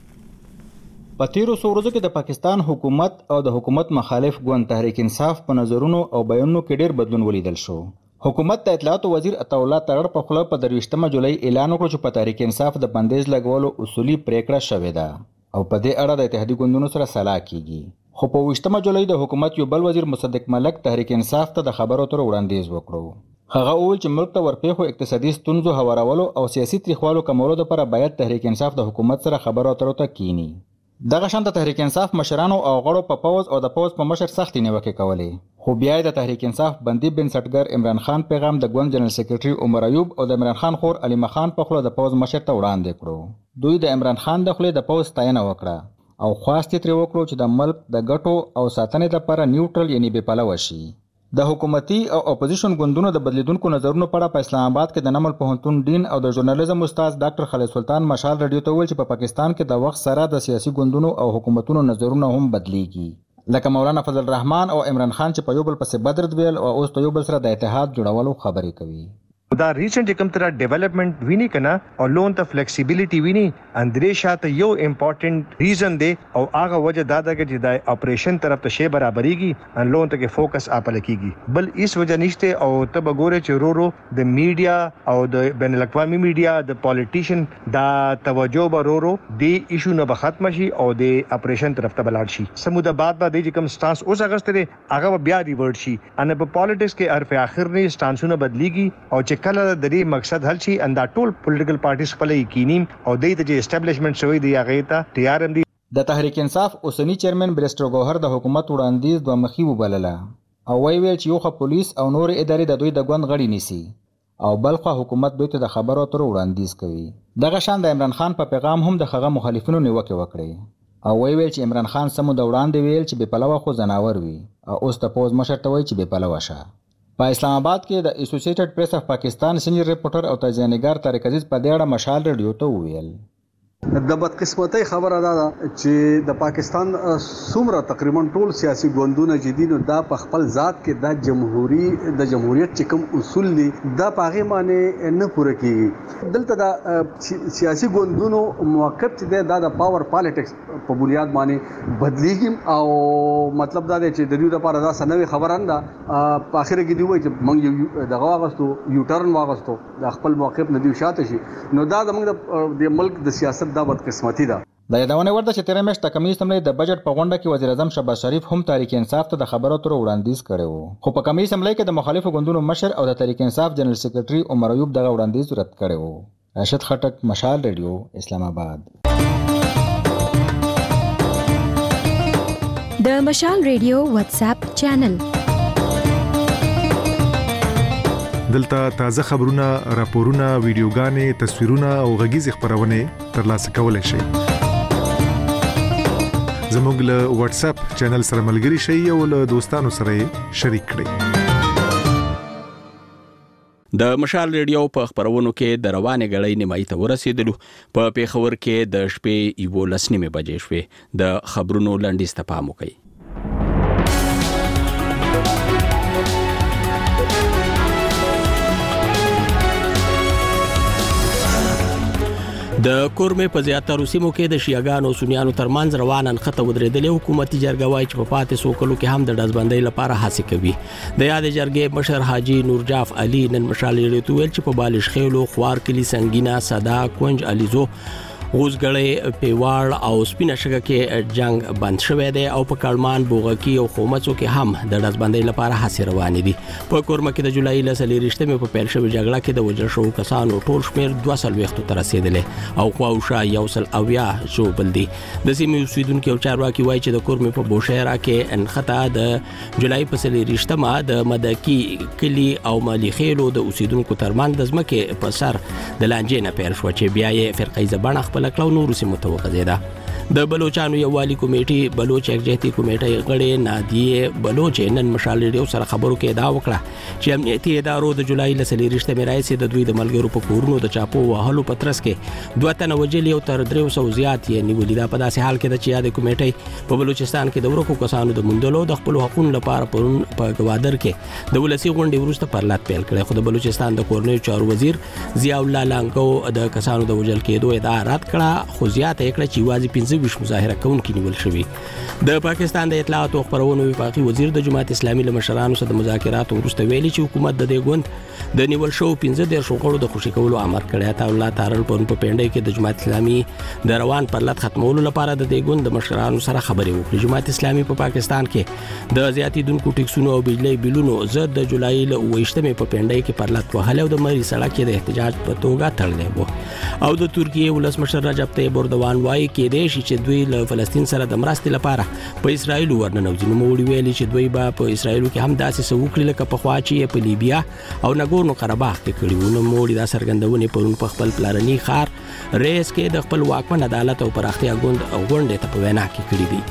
ده. په تیرو څو ورځو کې د پاکستان حکومت او د حکومت مخالف ګوند تحریک انصاف په نظرونو او بیانونو کې ډېر بدلون ولیدل شو. حکومت د اطلاعاتو وزیر عطاالله ترړ په خله په 23 جولای اعلان وکړ چې په تحریک انصاف د بندیز لګولو اصولي پریکړه شوې ده او په دې اړه د اتحادیې ګوندونو سره سلا کیږي. خو په 28 جولای د حکومت یو بل وزیر مصدق ملک تحریک انصاف ته د خبرو تر وړاندیز وکړو. هغه وویل چې ملک ته ورپېښو اقتصادي ستونزو هوارولو او سیاسي تریخوالو کمولو لپاره باید تحریک انصاف د حکومت سره خبرو اترو ته کینی. دغه شان د تحریک انصاف مشرانو او غړو په پوز او د پوز په مشر سختي نیوکه کولې. خو بیا د تحریک انصاف بندي بنسټګر عمران خان پیغام د ګوند جنرال سیکریټري عمر ایوب او د عمران خان خور علي مخان په خله د پوز مشر ته وړاندې کړو. دوی د عمران خان د خله د پوز ستاینه وکړه او خواست ترې وکړو چې د ملک د ګټو او ساتنې لپاره نیوټرل یعنی بې پلوه شي. د حکومتي او اپوزیشن ګوندونو د بدلیدونکو نظرونو په اړه په اسلام آباد کې د نمل پوهنتون ډین او د ژورنالیزم استاد ډاکټر خالد سلطان مشال ریډیو ته ویل چې په پاکستان کې د وخت سره د سیاسي ګوندونو او حکومتونو نظرونه هم بدلیږي. لکه مولانا فضل الرحمن او عمران خان چې په یو بل پسې بدرد ویل او اوس په یو بل سره د اتحاد جوړولو خبرې کوي. دا ریسنٹ کوم تر ډیولپمنٹ ویني کنه او لون ته فلیکسیبিলিټی ویني اندرې شاته یو امپورټنٹ ریزن دی او هغه وجه دا ده چې د اپریشن طرف ته شی برابرېږي ان لون ته کې فوکس اپل کیږي. بل اس وجه نشته او ته وګوره چې رو د میډیا او د بین الاقوامي میډیا د پالیټیشن دا توجه به رو دی ایشو نه ختم شي او د اپریشن طرف ته بلاړ شي. سموده بعد باندې چې کوم سټانس اوس اگست دی هغه بیا ریورټ شي ان په پالیټکس کې عرف اخر نه سټانسونه بدليږي او کله د دې مقصد حل شي ان دا ټول پولیټیکل پارټیز خپل یقیني او د دې اسټابلیشمنت شوی دی هغه ته تیار هم دي. د تحریک انصاف اوسنی چیرمن بریسټر ګوهر د حکومت وړاندیز دوه مخي وبلله او ویل چې یو خو پولیس او نور ادارې د دوی د ګوند غړي نیسي او بل خو حکومت دوی ته د خبرو اترو وړاندیز کوي. دغه شان د عمران خان په پیغام هم د خغه مخالفینو نیوکه وکړي او ویل چې عمران خان سمو د وړاندې ویل چې بې پلوه خو زناور وي او اوس ته پوز مشر ته وایي چې بې پلوه شه. په اسلام آباد کې د اسوسییټډ پریس اف پاکستان سینیئر ریپورټر او تجزیه نګار طارق عزیز په دې اړه مشال ریډیو ته وویل د بدقسمتۍ خبره ده چې د پاکستان څومره تقریبا ټول سیاسي ګوندونه جدينو دا په خپل ذات کې د جمهوریت چې کوم اصول دي دا په هغه معنی نه پوره کیږي. دلته د سیاسي ګوندونو موقف چې د پاور پالیټکس په بنیاد باندې بدلیږي او مطلب دا دی چې د دوی لپاره دا سنوي خبره نه په اخر کې دی وایي چې موږ دغه واغستو یو ټرن واغستو د خپل موقف نه دی شاته شي. نو دا زموږ د ملک د سیاست دا بدقسمتي ده. د یادونه ورته چې تیرې میاشت کمیټې سملې د بجټ په غونډه کې وزیر اعظم شهباز شریف هم تحریک انصاف ته د خبرو اترو وړاندیز کړی و، خو په کمیټې سملې کې د مخالفو ګوندونو مشر او د تحریک انصاف جنرال سیکریټري عمر ایوب دغه وړاندیز رد کړی و. راشد خټک، مشال ریډیو، اسلام آباد. د مشال ریډیو واتس اپ چینل دلته تازه خبرونه، راپورونه، ویډیوګانې، تصویرونه او غږیز خبرونه ترلاسه کولای شئ. زموږ له واتس اپ چینل سره ملګري شئ او له دوستانو سره شریک کړئ. د مشال ریډیو په خبرونو کې د روانې غړې نیمایي ته ورسېدلو. په پیښور کې د شپې 11:30 بجې شوې. د خبرونو لنډیز ته پام وکړئ. د کورمې په زیاتره سیمو کې د شیعاګانو او سنیانو ترمنځ روان انخته ودرېدلې. حکومتي جرګه وايي چې په پاتې څو کلو کې هم د ډزبندۍ لپاره هڅې کوي. د یاد جرګې مشر حاجی نورجاف علي نن مشال ریډیو ته ویل چې په بالش خېلو، خوار کلی، سنگینه، صدا، کونج، الیزو، غوزګړې، پیواړ او سپینه شګه کې جنگ بند شوی دی او په کلمان، بوغکی او خومڅو کې هم د ډزبندۍ لپاره هڅې روانې دي. په کورمه کې د جولای 23 په پیل شوې جګړه کې د وژل شوو کسانو ټول شمیر 240 ته رسیدلی او خواوشا 170 ژوبل دي. د سیمې اوسیدونکو او چارواکي وایي چې د کورمې په بوشهره کې انخته د جولای 23 د مدکی کلی او مالی خېلو د اوسیدونکو ترمنځ د ځمکې په سر د لانجې نه پیل شو چې بیا یې فرقې زبانه لکلو نور سیمو ته وغځیده. د بلوچستان یووالي کمیټې بلوچ یکجهتي کمیټې غړي نادیه بلوچ نن مشال ریډیو سره خبرو کې دا وکړه چې امنیتي ادارو د جولای 23 میراث د دوی د ملګرو په کورونو د چاپو وهلو پترس کې 2 تنه وجلي او تر 300 زیات یې نیولې. دا په داسې حال کې د چې یاد کمیټې په بلوچستان کې د ورکو کسانو د مندلو د خپل حقوقو لپاره په گوادر کې د ولسی غونډې وروسته پرلط پیل کړي. خو د بلوچستان د کورنیو چارو وزیر ضیاء الله لانکو د کسانو د وجل کېدو ادعا رد کړه، خو زیاته کړه چې واځي 25 مظاهره کوونکي نیول شوي. د پاکستان د اطلاعات او خبرونو وفاقي وزیر د جماعت اسلامي له مشرانو سره د مذاکراتو وروسته ویلي چې حکومت د دې غوند د نیول شو 15 غړو د خوشي کولو امر کړی. الله تعالی په پنډای کې د جماعت اسلامي د روان پرلط ختمولو لپاره د دې غوند د مشرانو سره خبرې وکړي. جماعت اسلامي په پاکستان کې د زیاتیدونکو ټیکسونو او بجلی بیلونو زد د جولای 28 په پنډای کې پرلط وهله او د مری سړک کې د احتجاج په توګه تړلې وو. او د ترکیه ولسمشر رجب طیب اردوغان وايي کې د شي چې دوی له فلسطین سره د مرستې لپاره په اسرایل ورننوځي. نو موږ ویلي چې دوی به په اسرایل کې هم داسې سوکړي لکه په خوا چې په لیبیا او نګورنو قرهباغ کې کړي وو. نو موږ دا څرګندونه پرون په خپل پلاني خار ریس کې د خپل واکمن عدالت او پراختیا غونډې ته په وینا کې کړی دي.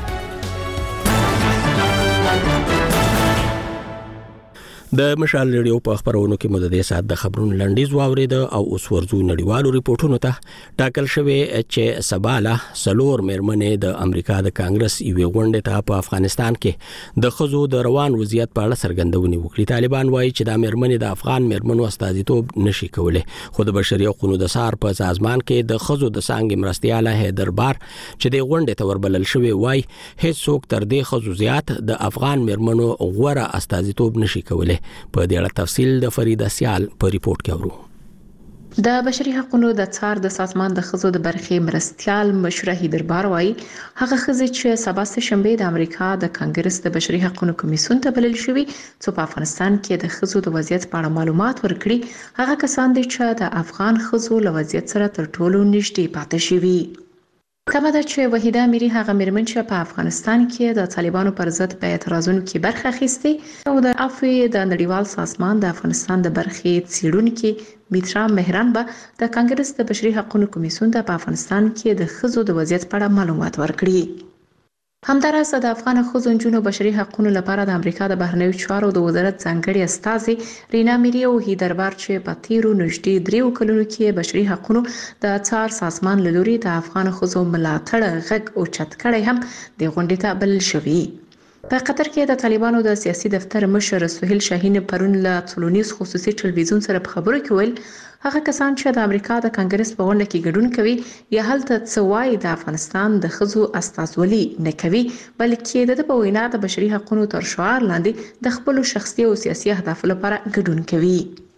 د مشال ریډیو په خبرونو کې مو د دې سات د خبرونو لنډیز واورید او اوس ورځو نړیوالو ریپورتونو ته. ټاکل شوی چې سباله سلور مېرمنې د امریکا د کانګرس یوې غونډې ته په افغانستان کې د خزو د روان وضعیت په اړه څرګندونه وکړي. طالبان وایي چې د مېرمنې د افغان مېرمنو استازیتوب نشي کولای، خو د بشري حقوقو د سار په سازمان کې د خزو د څنګه مرستياله حیدربار چې د غونډې ته وربلل شوی وایي هیڅ څوک تر دې خزو زیات د افغان مېرمنو غوړه استازیتوب نشي کولای. په دې اړه تفصیل د فریدا سیال په ریپورت کې اورو. د بشري حقوقو د څار د سازمان د خزو د برخې مرستيال مشره حیدربار وايي هغه خزې چې سبا سه شنبه د امریکا د کانګرس د بشري حقوقو کمیسیون ته بلل شوی چې په افغانستان کې د خزو د وضعیت په اړه معلومات ورکړي. هغه کسان دي چې د افغان خزو له وضعیت سره تر ټولو نږدې پاتې شوي. کما دا چې وحیده امیری هغه مېرمن چې په افغانستان کې د طالبانو پر ضد په اعتراضونو کې برخه اخیستې او د افغان د نړیوال سازمان د افغانستان د برخې څېړونکو میترا مهران به د کانګرس د بشري حقوقو کمیسیون ته په افغانستان کې د خزو د وضعیت په اړه معلومات ورکړي. همداراز د افغان ښځو نجونو بشري حقوقو لپاره د امریکا د بهرنیو چارو د وزارت ځانګړي استازي رینا میری او هیدربار چې په تیرو نږدې 3 کلونو کې بشري حقوقو د څار سازمان له لوري د افغان ښځو ملاتړ غږ او چت کړي هم د غونډې ته بلل شوی. په قطر کې د طالبانو د سیاسي دفتر مشر سهیل شاهین پرون له ټولنیز خصوصي ټلویزیون سره په خبرو کې ویل هغه کسان چې د امریکا د کانګرس په غونډه کې ګډون کوي یا هلته څه وایي د افغانستان د ښځو استازولي نه کوي بلکې د په وینا د بشري حقوقو تر شعار لاندې د خپل شخصي او سیاسي اهداف لپاره ګډون کوي.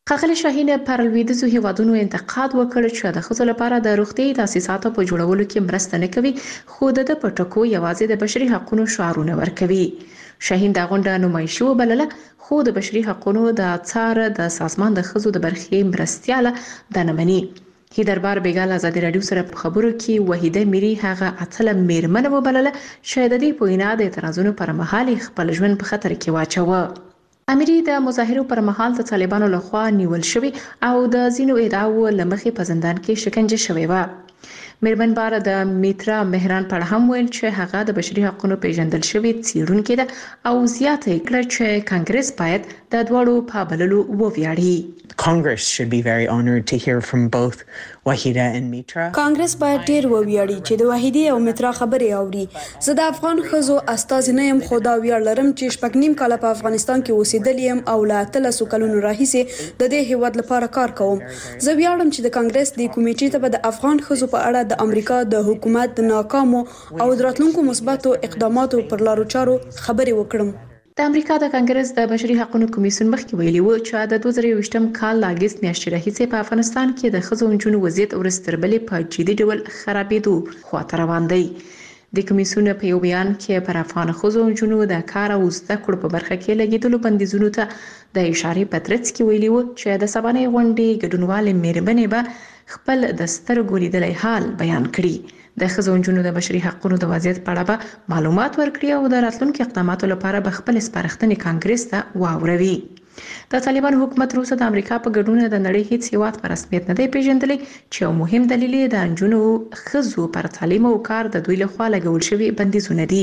ښاغلي شاهین پر لویدیځو هیوادونو انتقاد وکړ چې د ښځو لپاره د روغتیايي تاسیساتو په جوړولو کې مرسته نه کوي، خو د په ټکو یوازې د بشري حقوقو شعارونه ورکوي. شاهین دا غونډه نمایشي وبلله، خو د بشري حقوقو د څار د سازمان د ښځو د برخې مرستیاله دا نه مني. هیدربار بیګال ازادي رادیو سره په خبرو کې وحیده میری هغه اتله میرمن وبلله چې د دې په وینا د اعتراضونو پر مهال خپل ژوند په خطر کې واچوه. اميري د مظاهرو پر مهال د طالبانو لخوا نیول شوی او د ځینو ادعاو لمخې په زندان کې شکنجه شوی و. میرمن بار د میترا مهران پر هم ویل چې هغه د بشري حقوقو پیژندل شوی څیړونکې ده او زیاته کړه چې کانګرس باید د دوړو په بللو وویاړي. Congress should be very honored to hear from both Wahida and Mitra. کانګرس باید ډیر وویاړي چې د وحیدې او مترا خبرې اوري. زه د افغان ښځو استازی نه یم، خو دا ویاړ لرم چې شپږ نیم کاله په افغانستان کې اوسېدلی یم او له 13 کلونو راهیسې د دې هیواد لپاره کار کوم. زه ویاړم چې د کانګرس د کمیټې ته به د افغان ښځو په اړه د امریکا د حکومت د ناکامو او د راتلونکو مثبتو اقداماتو پر لارو چارو خبرې وکړم. د امریکا د کانګرس د بشري حقوقو کمیسیون مخکې ویلي و چې د 2020م کال اگست میاشتې راهیسې په افغانستان کې د ښځو او نجونو وضعیت ورستربلې په جدي ډول خرابېدو خواته روان دی. د کمیسیون په یو بیان کې پر افغان ښځو او نجونو د کار او زده کړو په برخه کې لګیدلو بندیزونو ته د اشارې په ترڅ کې ویلي و چې د سبانې غونډې ګډونوالې میرمنې به خپل د سترګو لیدلی حال بیان کړي. د ښځو او نجونو د بشري حقوقو د وضعیت په اړه به معلومات ورکړي او د راتلونکو اقداماتو لپاره به خپل سپارښتنې کانګرس ته واوروي. د طالبان حکومت روسه د امریکا په ګډون د نړۍ هیڅ هیواد په رسمیت نه دی پیژندلی چې یو مهم دلیل یې د نجونو ښځو پر تعلیم او کار د دوی لخوا لګول شوي بندیزونه دي.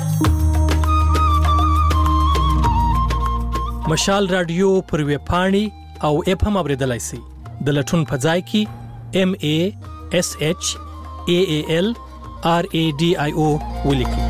مشال رادیو پر ویب پاڼې او اپ هم اوریدلای شئ. د لټون په ځای کې MASHAALRADIO ولیکئ.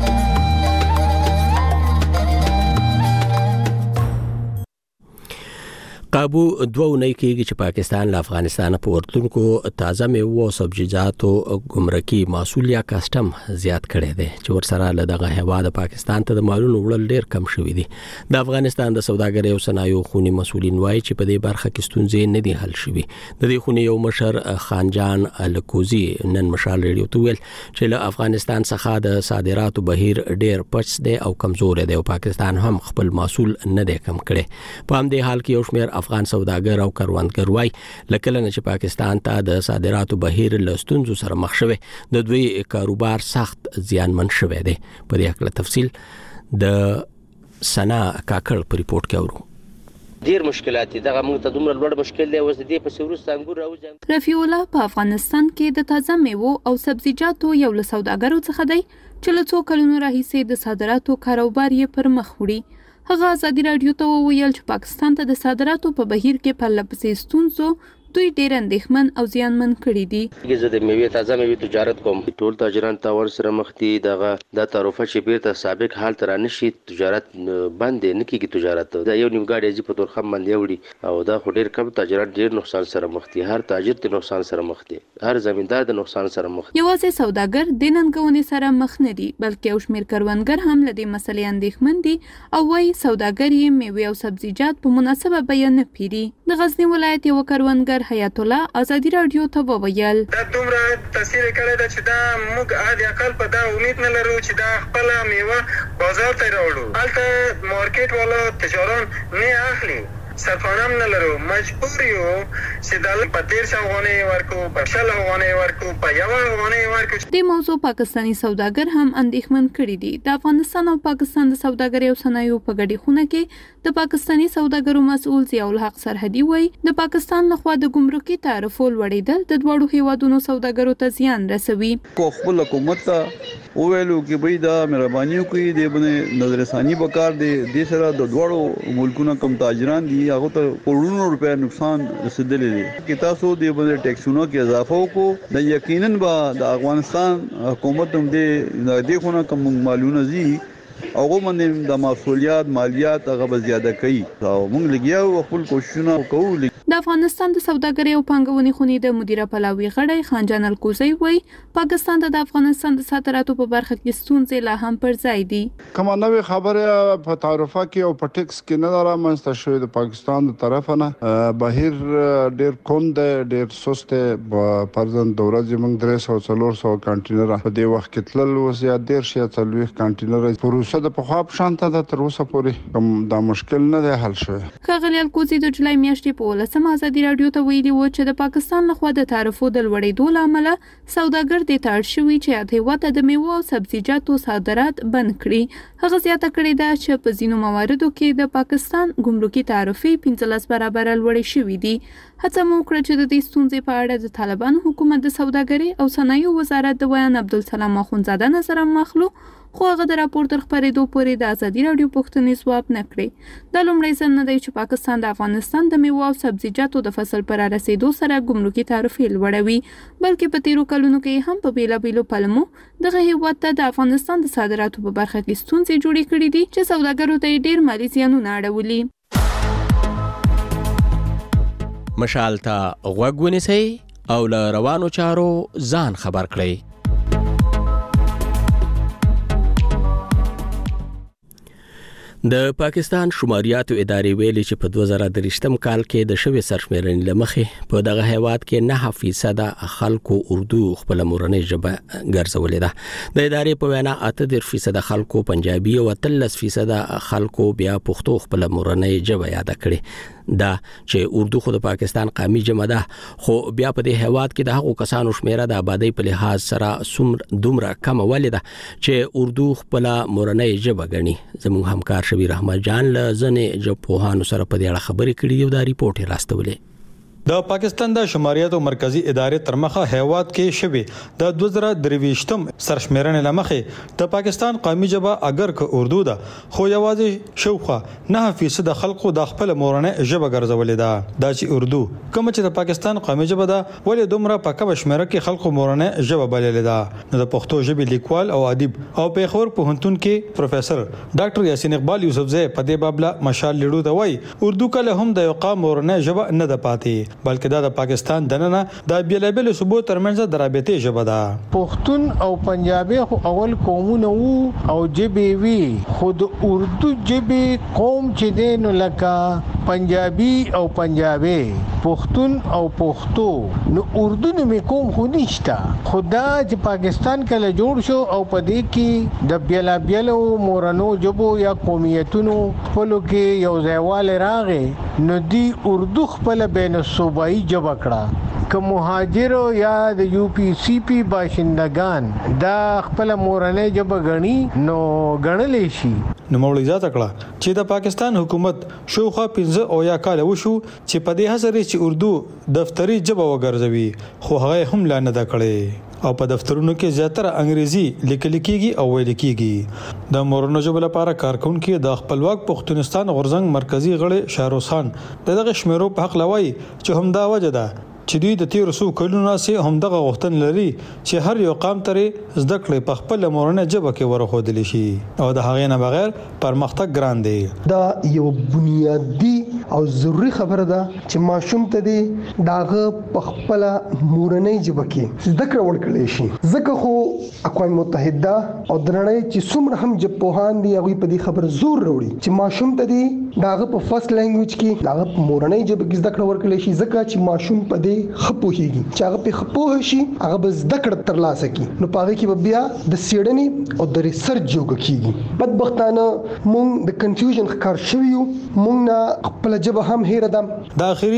قابو 2 اونۍ کېږي چې پاکستان له افغانستان په ورتلونکو تازه میوو او سبزیجاتو ګمرکي محصول یا کسٹم زیات کړی دی چې ورسره له دغه هیواد پاکستان ته د مالونو وړل ډیر کم شوی دی. د افغانستان د سوداګرۍ او صنایعو خونی مسؤلین وایي چې په دې برخه کې ستونزې نه دي حل شوي. د دې خونی یو مشر خانجان الکوزی نن مشال ریډیو ته ویل چې له افغانستان څخه د صادراتو بهیر ډیر پچ دی او کمزور دی او پاکستان هم خپل محصول نه دی کم کړی. په همدې حال کې یو شمېر افغان سوداګر او کروندګر وای لکه نه چې پاکستان ته د صادراتو بهیر له ستونزو سره مخ شوی د دوی کاروبار سخت زیانمن شوی دی. په دې اړه تفصیل د سنا کاکړ په ریپورت کې اورو. ډیر مشکلات دي، دغه موږ ته دومره لوړ مشکل دی. اوس د دې په سورست انګور راوځي. رفیع الله په افغانستان کې د تازه میوو او سبزیجاتو یو له سوداګرو څخه دی چې له څو کلونو راهیسې د صادراتو کاروبار یې پر مخ وړي. هغه ازادي رادیو ته وویل چې پاکستان ته د صادراتو په بهیر کې پرله پسې ستونزو دوی ډیر اندېښمن او زیانمن کړي دي. زه د میوې تازه میوې تجارت کوم. ټول تاجران تاوان سره مخ دي. دغه د تعرفه چې بیرته سابق حال ته رانشي تجارت بند نه کیږي. تجارت دا یو نیم گاډي چې په تور خم باندې وړي او دا خو ډیر کم تاجران ډیر نقصان سره مخ دي. هر تاجر د نقصان سره مخ دي، هر زمیندار د نقصان سره مخ دي. یوازې سوداګر د ننګونې سره مخ نه دي بلکې یو شمېر کروندګر هم له دې مسلې اندېښمن دي او وايي سوداګر یې میوې او سبزیجات په مناسبه بیه نه پیري. د غزنی ولایت یو کروندګر حیات الله ازادي رادیو ته وویل دا دومره تاثیر کړی دا چې دا موږ عادي عقل په دا امید نه لرو چې دا خپل میوه بازار ته راوړو. هلته مارکیټ والا تجاران نه اخلي، سرفانم نه لرو، مجبور یو چې دا په 13 افغانۍ ورکو، په 60 افغانۍ ورکو، په 1 افغانۍ ورکو. د موضوع پاکستانی سوداګر هم اندېښمن کړي دي. د افغانستان او پاکستان د سوداګرۍ او صنایعو په ګډه خونه کې د پاکستانی سوداګرو مسؤل ضیاء الحق سرحدي وایي د پاکستان لخوا د ګمرکي تعرفو لوړېدل د دواړو هیوادونو سوداګرو ته زیان رسوي. خپل حکومت ته وویلو کې به دا مهرباني وکړي د باندې نظر ثاني وکړ د سره د دواړو ملکونو کم تاجران دي هغه ته کروڑونو روپیا نقصان رسیدلی دی. کې تاسو د باندې ټیکسونو کې اضافه وکړو د یقینا به د افغانستان حکومت هم د خونه کم معلومه زی هغه باندې د مسؤلیت مالیات هغه به زیاته کوي او موږ لګیاو خپل کوششونه کوو. د افغانستان د سوداګرۍ او پانګونې خونې د مدیره پلاوي غړی خانجان الکوزی وایي پاکستان ته د افغانستان د صادراتو په برخه کې ستونزې لا هم پر ځای دي. کومه نوې خبره په تعرفه کې او په ټیکس کې نه رامنځته شوې د پاکستان د طرفه نه بهیر ډېر کم دی، ډېر سست دی. پرځن د ورځې موږ 300-400 کانټینر په دې وخت کې تلل اوس یا 140 کانټینر پروسه د پخوا په شان ته تر اوسه پورې کوم دا مشکل نه دی حل شوی. ښاغلي الکوزي د جولای میاشتې په 18 ازادي راډیو ته ویلي و چې د پاکستان لخوا د تعرفو د لوړېدو له امله سوداګر دې ته اړ شوي چې هیواد ته د میوو او سبزیجاتو صادرات بند کړي. هغه زیاته کړې ده چې په ځینو مواردو کې د پاکستان ګمرکي تعرفې 15 برابره لوړې شوي دي. هڅه مو وکړه چې د دې ستونزې په اړه د طالبانو حکومت د سوداګرۍ او صنایعو وزارت د ویان عبدالسلام اخونزاده نظر مخلو خو هغه د راپور تر خپرېدو پورې د ازادي راډیو پوښتنې ځواب نه کړې. دا لومړی ځل نه دی چې پاکستان د افغانستان د میوو او سبزیجاتو د فصل پر رسیدو سره ګمرکي تعرفې لوړوي، بلکې په تیرو کلونو کې هم په بیلابیلو پلمو دغه هیواد ته د افغانستان د صادراتو په برخه کې ستونزې جوړې کړې دي چې سوداګرو ته ډېر مالي زیانونه اړولي. مشال ته غوږ ونیسئ او له روانو چارو ځان خبر کړئ. د پاکستان شماریاتو ادارې ویلي چې په 2023م کال کې د شوې سرشمېرنې له مخې په دغه هیواد کې 9% خلکو اردو خپل مورنۍ ژبه ګرځولې ده. د ادارې په وینا 8% خلکو پنجابي او 13% خلکو بیا پښتو خپل مورنۍ ژبه یاد کړې. دا چې اردو خو د پاکستان قومي ژبه ده، خو بیا په دې هیواد کې د هغو کسانو شمیره د آبادی په لحاظ سره دومره کم ولې ده چې اردو خپل مورنۍ ژبه ګڼي. زموږ همکار شبیر احمد جان له ځنې ژبپوهانو سره په دې اړه خبرې کړې دي او دا ریپورت یې راستولې. د پاکستان د شماریاتو مرکزی ادارې تر مخه هیواد کې شوی د 2023م سرشمیرنې لمخې د پاکستان قومي ژبه اگر که اردو ده، خو یوازې شوخه 9% خلکو د خپل مورنۍ ژبه ګرځولې ده. دا چې اردو کوم چې د پاکستان قومي ژبه ده ولې دومره په کم شمیره کې خلکو مورنۍ ژبه بللې ده. نو د پښتو ژبې لیکوال او ادیب او پیښور پوهنتون کې پروفیسور ډاکټر یاسین اقبال یوسفزی په دې بابله مشال لیډو ته وایي اردو کله هم د یو قوم مورنۍ ژبه نه ده پاتې، بلکې دا د پاکستان دننه د بیلابیل صوبو ترمنځ د رابطې ژبه ده. پښتون او پنجابي خو اول قومونه وو او ژبې وی، خو د اردو ژبې قوم چې دی نو لکه پنجابي او پنجابي، پښتون او پښتو، نو اردو نومې قوم خو نشته. خدا چې پاکستان کله جوړ شو او په دې کې د بیلابیلو مورنو ژبو یا قومیتونو خپلو کې یو ځایواله راغې، نو دی اردو خپل بین الصوبائی جبه کړه. که مهاجر یا د یو پی سی پی باشندگان دا خپل مورنۍ ژبه غني نو غنلې شي. نو موږ اجازه کړه چې د پاکستان حکومت شوخه 15 او یا کال وشو چې په دې حسره چې اردو دفتری ژبه وګرځوي، خو هغه هم لا نه دا کړي او په دفترونو کې زیاتره انګریزي لیکل کېږي او ویل کېږي. د مورنۍ ژبې لپاره کارکونکو د خپلواک پښتونستان غورځنګ مرکزی غړي شاروخان دغه شمیرو په حق لوي چې هم دا وجه ده چې دوی د 1300 کلونو سه هم دغه غوښتن لري چې هر یو قوم ترې زده کړې په خپل مورنۍ ژبه کې ورخودل شي او د هغې نه بغیر پرمختګ ګران دی. دا یو بنیادی او ضروری خبره ده چې ماشوم ته دی داغه په خپل مورنۍ ژبه کې زده کړه ورکړي شي. ځکه خو اقوام متحده او درنۍ چې څومره هم ژبپوهان دي هغه په دې خبر زور وروړي چې ماشوم ته دی داغه په فرست لینګویج کې داغه په مورنۍ ژبه کې زده کړه ورکړي شي. ځکه چې ماشوم په دې خپوهيږي چې هغه په خپوه شي هغه به زده کړه ترلاسه کړي، نو پاره کې به بیا د سیړنې او د ریسرچ جوګ کیږي. بدبختانه مونږ د کنفیوژن ښکار شویو، مونږ نه خپل ژبه هم هېره ده. د اخري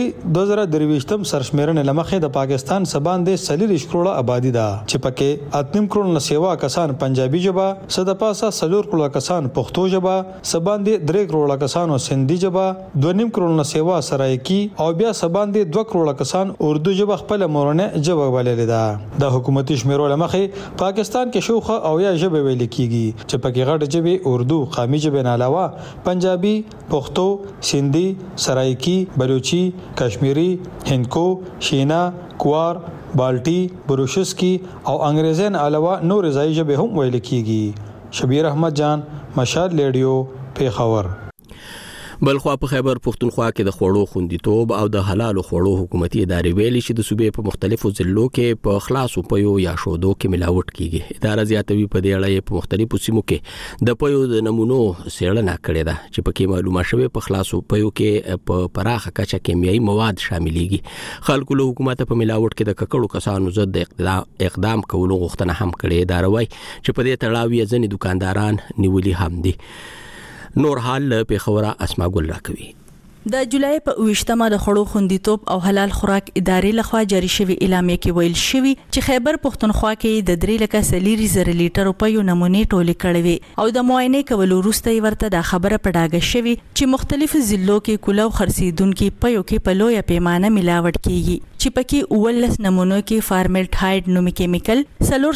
2023م سرشمیرنې لمخې د پاکستان سباندې 40 کروڑه آبادی ده چې پکې 8 کروڑ نه سیوا کسان پنجابي ژبه، صد پاسه 4 کروڑ کسان پښتو ژبه، سباندې 3 کروڑ کسان سندي ژبه، 2.5 کروڑ نه سیوا سرایکی او بیا سباندې 2 کروڑ کسان اردو ژبه خپل مورنۍ ژبه بللې ده. د حکومتي شمیرو لمخې پاکستان کې شوخه او یا ژبه ویل کیږي چې پکې غټ ژبه اردو، قومي ژبه نه علاوه پنجابي، پښتو، سندي، سرایکی، بلوچي، کشمیری، هندکو، شینا، کوار، بالټي، بروشسکی او انګریزي نه علاوه نور ځای ژبه هم ویل کیږي. شبیر احمد جان، مشال ریډیو، پیښور. بلخوا په خیبر پښتونخوا کې د خوړو خوندیتوب او د حلال خوړو حکومتي ادارې ویلي چې د صوبې په مختلفو ضلعو کې په خلاصو پيو یا شودو کې ملاوت کیږي. اداره زیاتوي په دې اړه په مختلفو سیمو کې د پيو د نمونو څېړنه کړې ده چې پکې معلومه شوه په خلاصو پيو کې په پراخه کچه کیمیاوي مواد شاملېږي. خلکو له حکومت په ملاوت کې د ککړو کسانو ضد اقدام کولو غوښتنه هم کړې ده. راوي چې په دې تړاو یې ځنې دکانداران نیولي هم دي. نور حال په خبره اسما ګل راکوي. د جولای په 28مه د خړو خوندیتوب او حلال خوراک ادارې لخوا جاری شوی اعلامیه کې ویل شوی چې خیبر پښتونخوا کې د 3,000 لیټر په یو نمونې ټولې کړې او د معاینې کولو وروسته ورته د خبره پډاګه شوی چې مختلف ضلعو کې کولو خرڅیدونکو په یو کې په لویه پیمانه ملاوت کیږي چې پکې 19 نمونو کې فارمالډهایډ نومي کیمیکل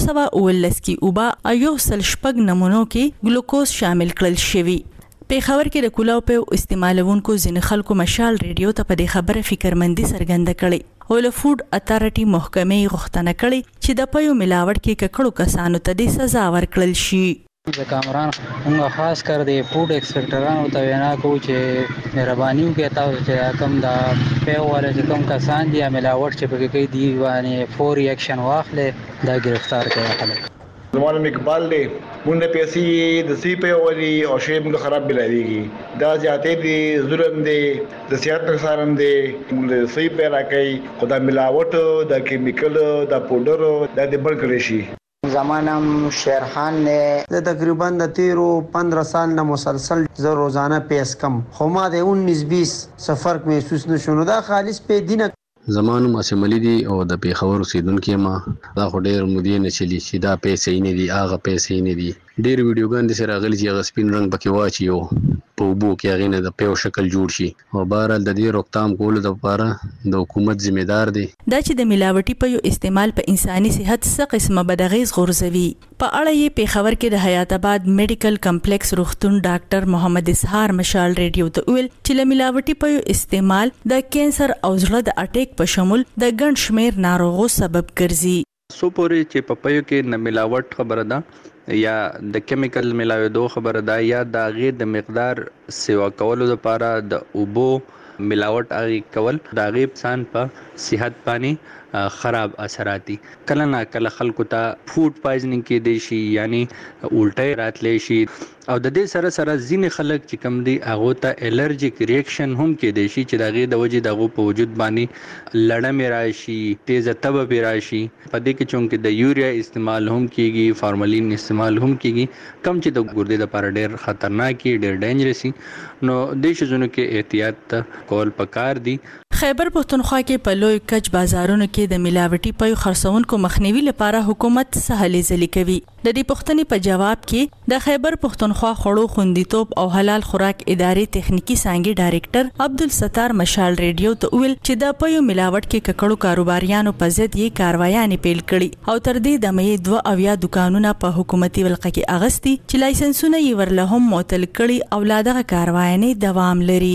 419 کې اوبا او 100 نمونو کې ګلوکوز شامل کړل شوی. په خبر کې د کولاو په استعمالونکو ځین خلکو مشال ریډیو ته په دې خبره فکرمندي څرګنده کړې او له فود اتارټي محکمې غوښتنه کړې چې د پيو ملاوت کې ککړو کسانو ته د سزا ورکړل شي. د کامران موږ خاص کر د فود ایکسپیکټرانو ته وینا کوو چې مهرباني وکړئ تاسو چې کوم د پیو ولا چې کوم کسان دي ملاوت چې پکې کوي دی باندې فوري اکشن واخلې دا گرفتار کړي خلک. زمانه مقبال دی مونږ د پیسې د سی په وری او شی موږ خراب بلایږي دا ځاتې دي ظلم دی د سیاست نقصان دی موږ د سی په راکې خدای ملاوت د کیمیکل د پاوډر د بل کړی شي. زمانم شیرخان نے تقریبا 13-15 سال نه مسلسل ز روزانه پیس کم خو ما د 19-20 سفر محسوس نشونه دا خالص په دینه زمانو مسملی دي او د پیښور اوسیدونکو ما دا خو ډېر مودې نه چلی چې دا پیسې نه دي هغه پیسې نه دي. ډېر ویډیوګان د سره غلي چې غسپین رنگ پکې واچي او په وبو کې هغه نه د پیو شکل جوړ شي او بهرحال د دې روکتام کولو لپاره د حکومت ذمہ دار دي. دا چې د ملاوټي پیو استعمال په انساني صحت څخه قسمه بدغیز غورځوي. په اړه یې په خبر کې د حیات آباد میډیکل کمپلیکس روغتون ډاکټر محمد اسحار مشال ریډیو ته ویل چې د ملاوټي پیو استعمال د کینسر او زړه د اٹیک په شمول د ګڼ شمیر ناروغو سبب ګرځي. سو پورې چې په پیو کې نه ملاوټ خبره ده یا د کیمیکل ملاویدو خبره ده یا د غیر د مقدار سیوا کولو لپاره د اوبو ملاوټ اغي کول د غیب انسان په صحت باندې خراب اثرات دي. کله نه کله خلکو ته فود پویزنینګ کې دی شي یعنی الټی راتلی شي او د دې سره سره ځینې خلک چې کم دي هغه ته الرجیک ریاکشن هم کې دی شي چې د غیر د وجې دغه په وجود باندې لړم راشي تیز تب به راشي. په دې کې چونکه د یوریا استعمال هم کیږي فارمالین استعمال هم کیږي کم چې د ګردې لپاره ډېر خطرناک ډېر ډینجرس نو د شزونو کې احتیاط کول پکار دي. خیبر پښتونخوا کې په لوی کچ بازارونو کې د ملاوټي پیو خرڅونکو مخنیوي لپاره حکومت سهلې ځلې کوي. د دې پوښتنې په جواب کې د خیبر پښتونخوا خړو خوندیتوب او حلال خوراک ادارې تخنیکی څانګې ډایریکټر عبدالستار مشال ریډیو ته ویل چې د پیو ملاوټ کې ککړو کاروباریانو په ضد یې کاروایانې پیل کړي او تر دې د مې 2 اویا دکانونه په حکومتي ولقه کې اغستی چې لایسنسونه یې ورله هم معطل کړي او لا دغه کاروایانې دوام لري.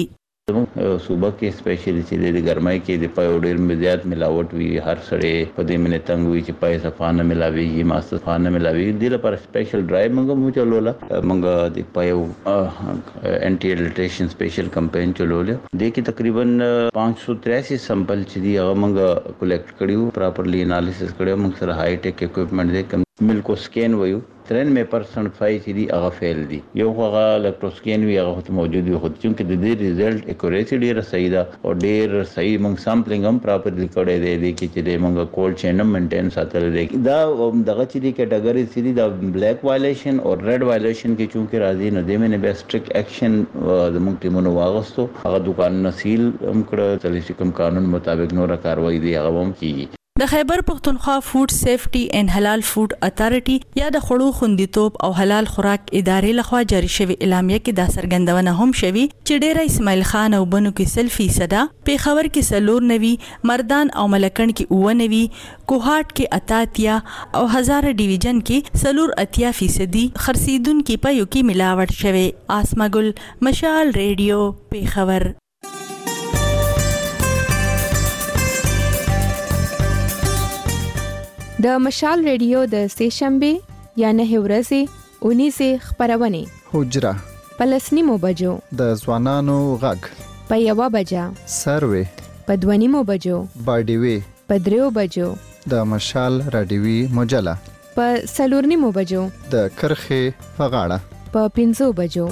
صوبه کې سپیشلی چې د ګرمای کې د پایو ډېر زیات ملاوټ وی هر سړی په دې منې تنګ وی چې پای صفانه ملاوي ماست صفانه ملاوي د لپاره سپیشل ډرایو موږ چلولا موږ د پایو انټي الټریشن سپیشل کمپین چلوله د کې تقریبا 583 سمپل چې دی هغه موږ کلیکټ کړیو پراپرلی انالیسس کړیو موږ سره هائی ټیک اکوپمنٹ دې ملکو سکین ویو 93% فای چې دی هغه فیل دی یو هغه الکتروسکین وی هغه موجود وي خو چې د دې ریزلټ اکوریسی ډیره صحیح ده او ډیر صحیح موږ سامپلینګ هم پراپرلی کړی دی چې د موږ کولډ چین هم مینټین ساتل دی دا دغه چې دی کټګوري سری دا بلیک وایلیشن او ریډ وایلیشن کې چونکه راځي نو د منه به سټریکټ اکشن د موږ ټیمونو واغستو هغه دکان سیل هم کړ تللی کوم قانون مطابق نور کاروایی دی هغه هم کیږي. د خیبر پښتونخوا فود سیفټي اینڈ حلال فود اتارټي یا د خړو خوندیتوب او حلال خوراک ادارې لخوا جاری شوی اعلامیه کې دا څرګندونه هم شوی چې ډیر اسماعیل خان او بنو کې 100% په خبر کې 490 مردان او ملکن کې 99 کوهاټ کې 88 او هزار ډیویژن کې 480% خرڅیدونکو په یو کې ملاوټ شوی. آسما ګل مشال ریډیو په خبر. د مشال ریډیو د سه شنبه یا نه ورځې 19 خبرونه حجره په په 9:30 بجو د ځوانانو غږ په 1 بجه سروي په 2:30 بجو باډیوي په 3 بجو د مشال رادیوي مجله په 4:30 بجو د کرخه په غاړه په 5 بجو.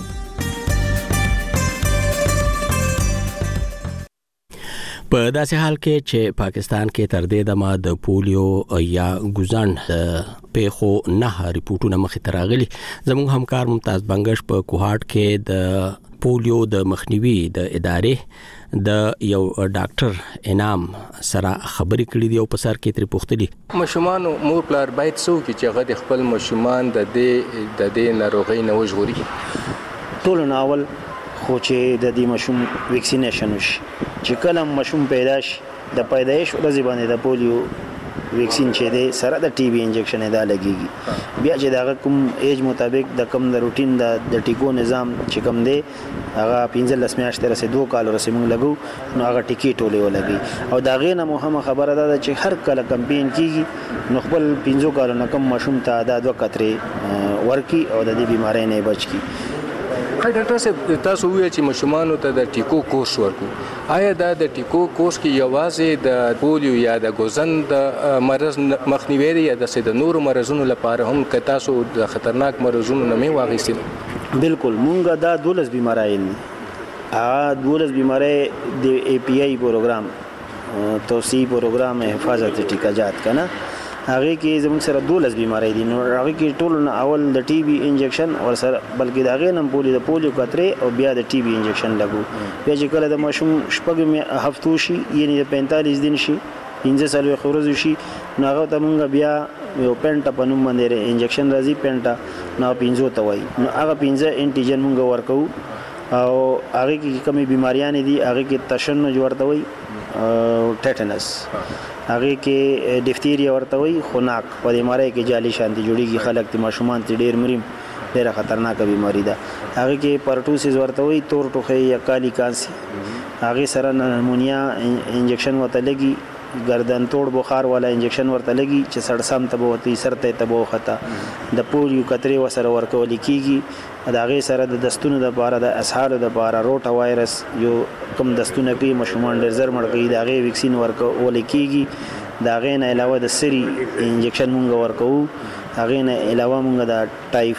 په داسې حال کې چې پاکستان کې تر دې دمه د پولیو یا ګوزن پیښو 9 ریپورتونه مخې ته راغلي. زموږ همکار ممتاز بنگش په کوهاټ کې د پولیو د مخنیوي د ادارې د یو ډاکټر انعام سره خبرې کړې دي او په سر کې ترې پوښتنې ماشومان مور پلار باید څو کې چې هغه خپل ماشومان د دې ناروغۍ نه وژغوري. ټول ناول خو چې د دې ماشوم ویکسینیشن وشي چې کله ماشوم پیدا شي د پیدایش ورځې باندې د پولیو ویکسین چې دی سره د ټي بي انجکشن دا لګيږي. بیا چې دا کوم ایج مطابق د کوم د روټین د ټیکو نظام چې کوم دی هغه 15 میاشتې رسې 2 کال رسې موږ لګو نو هغه ټیکی ټولې ولګي. او دا غینه مهمه خبره ده چې هر کله کمپاین کیږي نو خپل 15 کالو نه کم ماشوم ته د 2 قطرې ورکی او د دې بیماری نه بچ کی. ډاکټر صاحب تاسو وایئ چې ماشومانو ته د ټیکو کورس ورکو. آیا دا د ټیکو کورس کې یوازې د پولیو یا د ګوزن د مرض مخنیوي یا د نورو مرزونو لپاره هم که تاسو د خطرناک مرزونو نه مې واغېستل؟ بالکل مونږ دا 12 بیماری دي. 12 بیماری د اي پي اي پروګرام توسيع پروګرام حفاظت ټیکاجات کنه هغه کې زموږ سره 12 بیماری دي. نو هغه کې ټول نه اول د ټي بي انجکشن او سره بلکې دا غي نم پولیو قطرې او بیا د ټي بي انجکشن لګو. بیا چې کله د ماشوم شپږ هفتو شي یعنی 45 دن شي 15 سال ورځې شي نو هغه ته مونږ بیا یو پینټا په نوم باندې انجکشن راځي پینټا نو 15 ته وای نو هغه 15 انټیجن مونږ ورکو او هغه کې کومې بیماریاں دي هغه کې تشنج ورته وای ټیټنس هغه کې ډیفتیریا ورته وای خناق په بیماری کې جالي شانتي جوړیږي خلک د ماشومان ته ډیر مریم ډیره خطرناک بیماری ده. هغه کې پرټوسیس ورته وای تور ټوخی یا کالی کانسی هغه سره نمونیا انجکشن ورته لګي گردن توڑ بخار والا انجکشن ورته لګي چې سړسام ته بوتي سرته ته بوخته د پولیو قطرې وسره ورکول کیږي. دا غي سره د دستونو د باره د اسهال د باره روټا وایرس یو کم دستونه کې مشمول ډیر زر مړ کوي دا غي ویکسین ورکول کیږي. دا غي نه علاوه د سری انجکشن مونږ ورکو هغه نه علاوه مونږ د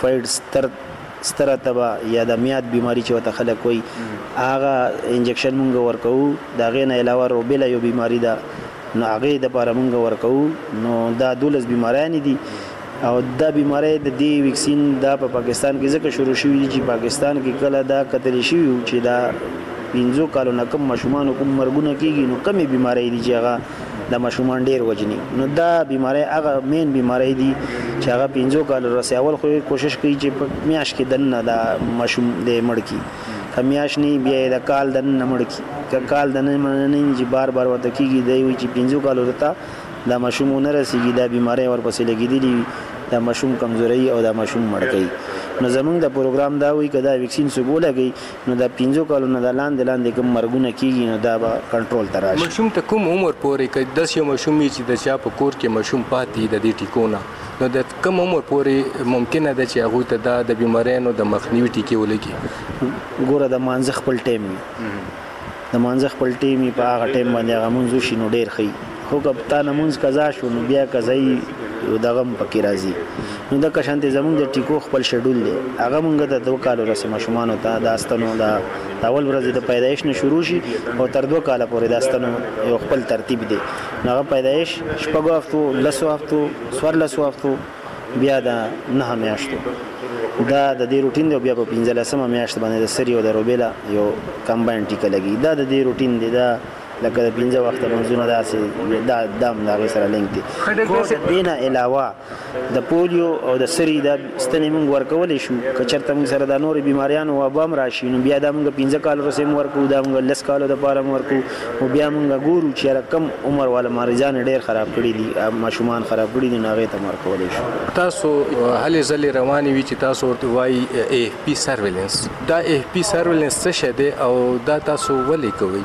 ټایفاید ستره تبا یا د میاد بیماری چې وته خلک وي هغه انجکشن مونږ ورکو. دا غي نه علاوه روبیلا یو بیماری ده نو هغه د باره مونږ ورکو. نو دا 12 بیماریاں دي او دا بیماری د دې ویکسین دا په پاکستان کې ځکه شروع شوی چې پاکستان کې کله دا کتل شي چې دا 15 کالو نه کم ماشومان کوم مرګونه کیږي نو کمی بیماری دي چې هغه د ماشومان ډیر وجني. نو دا بیماری هغه مین بیماری دي چې هغه 15 کالو رسې اول خو کوشش کوي چې په میاش کې دنه دا ماشوم د مړ کی کمیاش نه بیا د کال دنه مړ کی کال دنه نه چې بار بار وته کیږي دی چې 15 کالو رته دا ماشوم نه رسیږي دا بیماری ورپسې لګیدلی دا ماشوم کمزوري او دا ماشوم مړ کوي. نو زمونږ د پروګرام دا وی کدا ویکسین سګو لګي نو دا 15 کالو نه لاندې کوم مرګونه کیږي نو دا به کنټرول ته راشي. ماشوم ته کوم عمر پورې کې 10 یو ماشوم چې د چا په کور کې ماشوم پاتې د دې ټیکونه نو د کوم عمر پورې ممکنه ده چې هغه ته د بیماریانو د مخنیوي ټیکې ولګي؟ ګوره د مانځ خپل ټیم د مانځ خپل ټیم په هغه ټیم باندې هغه مونږ شي نو ډیر خي خو کپتا نمونځ قضا شو نو بیا قضایي دغه پکې راځي. نو د کشانته زمونږ د ټیکو خپل شیډول دی هغه مونږ ته 2 کال رسې ماشومان ته داستانو دا اول ورځ د پیدایش نه شروع شي او تر 2 کال پورې داستانو یو خپل ترتیب دی. هغه پیدایش شپږ هفتو لسو هفتو سوارلسو هفتو بیا د 9 میاشتو دا د دې روټین دی. بیا په 15 میاشت باندې د سری او د روبیلا یو کمباین ټیکه لګي. دا د دې روټین دی دا لکه د 15 وخت منځونه داسې دا دام دا سره لینک دي. خو دینه علاوه د پولیو او د سری د ستنې موږ ورکول شو کچرته موږ سره د نور بیماریاں او وبام راشي نو بیا د موږ 15 کال رسې ورکو دا موږ 10 کال د پاره ورکو او بیا موږ ګورو چې رقم عمر والا مریضان ډیر خراب کړي دي ماشومان خراب کړي دي هغه ته ورکول شو. تاسو هلې ځلې رواني وی چې تاسو ورته وای اي پی سرویلنس دا اي پی سرویلنس څه شه دی او دا تاسو ولې کوي؟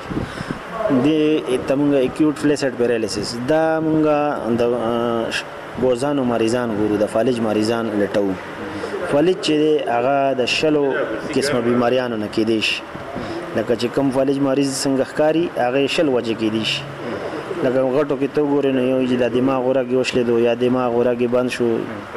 د تمونګه اکیوټ فلیسټ پیرالیسیس دا مونږه د ګوزانو مریضان ګورو د فالج مریضان لټو فلج چې هغه د شلو قسمه بیماریانو نه کېدی شي. لکه چې کوم فلج مریض څنګه ښکاري هغه شل وجه کېدی شي. لکه غټو کې ته وګورې نو یو چې د دماغ ورګې وشلېدو یا دماغ ورګې بند شو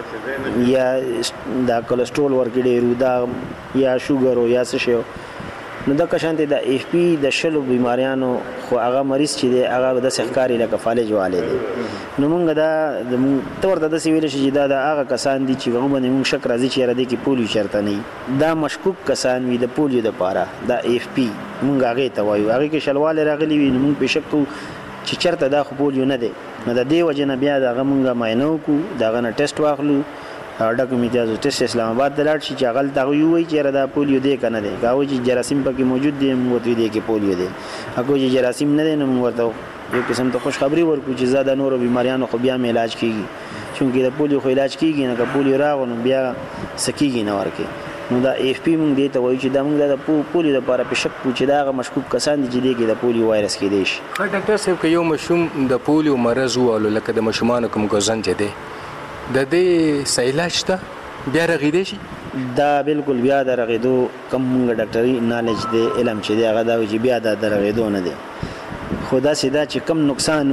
یا د کلسټرول ورکې ډېر دا یا شوګر یا څه شی نو دا کشانته د اف پی د شلو بیماریانو خو هغه مریض چې دی هغه د سخکاری لکه فالج والے دی. نو مونږ دا تور د سویل شي دا د هغه کسان دي چې هغه باندې مونږ شک راځي چې را دي کې پولیو چرته نه دا مشکوک کسان وي د پولیو د پاره د اف پی مونږ هغه ته وایو هغه کې شلواله راغلي وي مونږ په شک چې چرته دا خو پولیو نه دی. نو د دې وجه نه بیا دا مونږه ماینو کو دا غنه ټیسټ واخلو ډاکټر میتیازو ټیسټ اسلام آباد ته لاړ شي چې هغه ته وایي چې دا پولیو دی کنه دی گاوي چې جراثیم پکې موجود دي موږ ته دی کې پولیو دی هغه چې جراثیم نه دی نو موږ ورته یو قسم ته خوش خبري ورکو چې زاده نورو بیماریانو خو بیا علاج کیږي چونکه د پولیو خو علاج کیږي نه که پولیو راغونو بیا سکیږي نه ورکه. نو دا اف پی موږ دی ته وایي چې دا موږ د پولیو لپاره په شک چې دا مشکوک کسان دي چې دی کې د پولیو وایرس کې دی شي. ډاکټر صاحب که یو مشوم د پولیو مرض ووالو لکه د مشومانو کوم ګوزن چې دی د دې علاج ته بیا رغیدې شي؟ دا بالکل بیا د رغیدو کم ډاکټري نالج دی علم چې دی هغه دا چې بیا د رغیدو نه دی خدا سیدا چې کم نقصان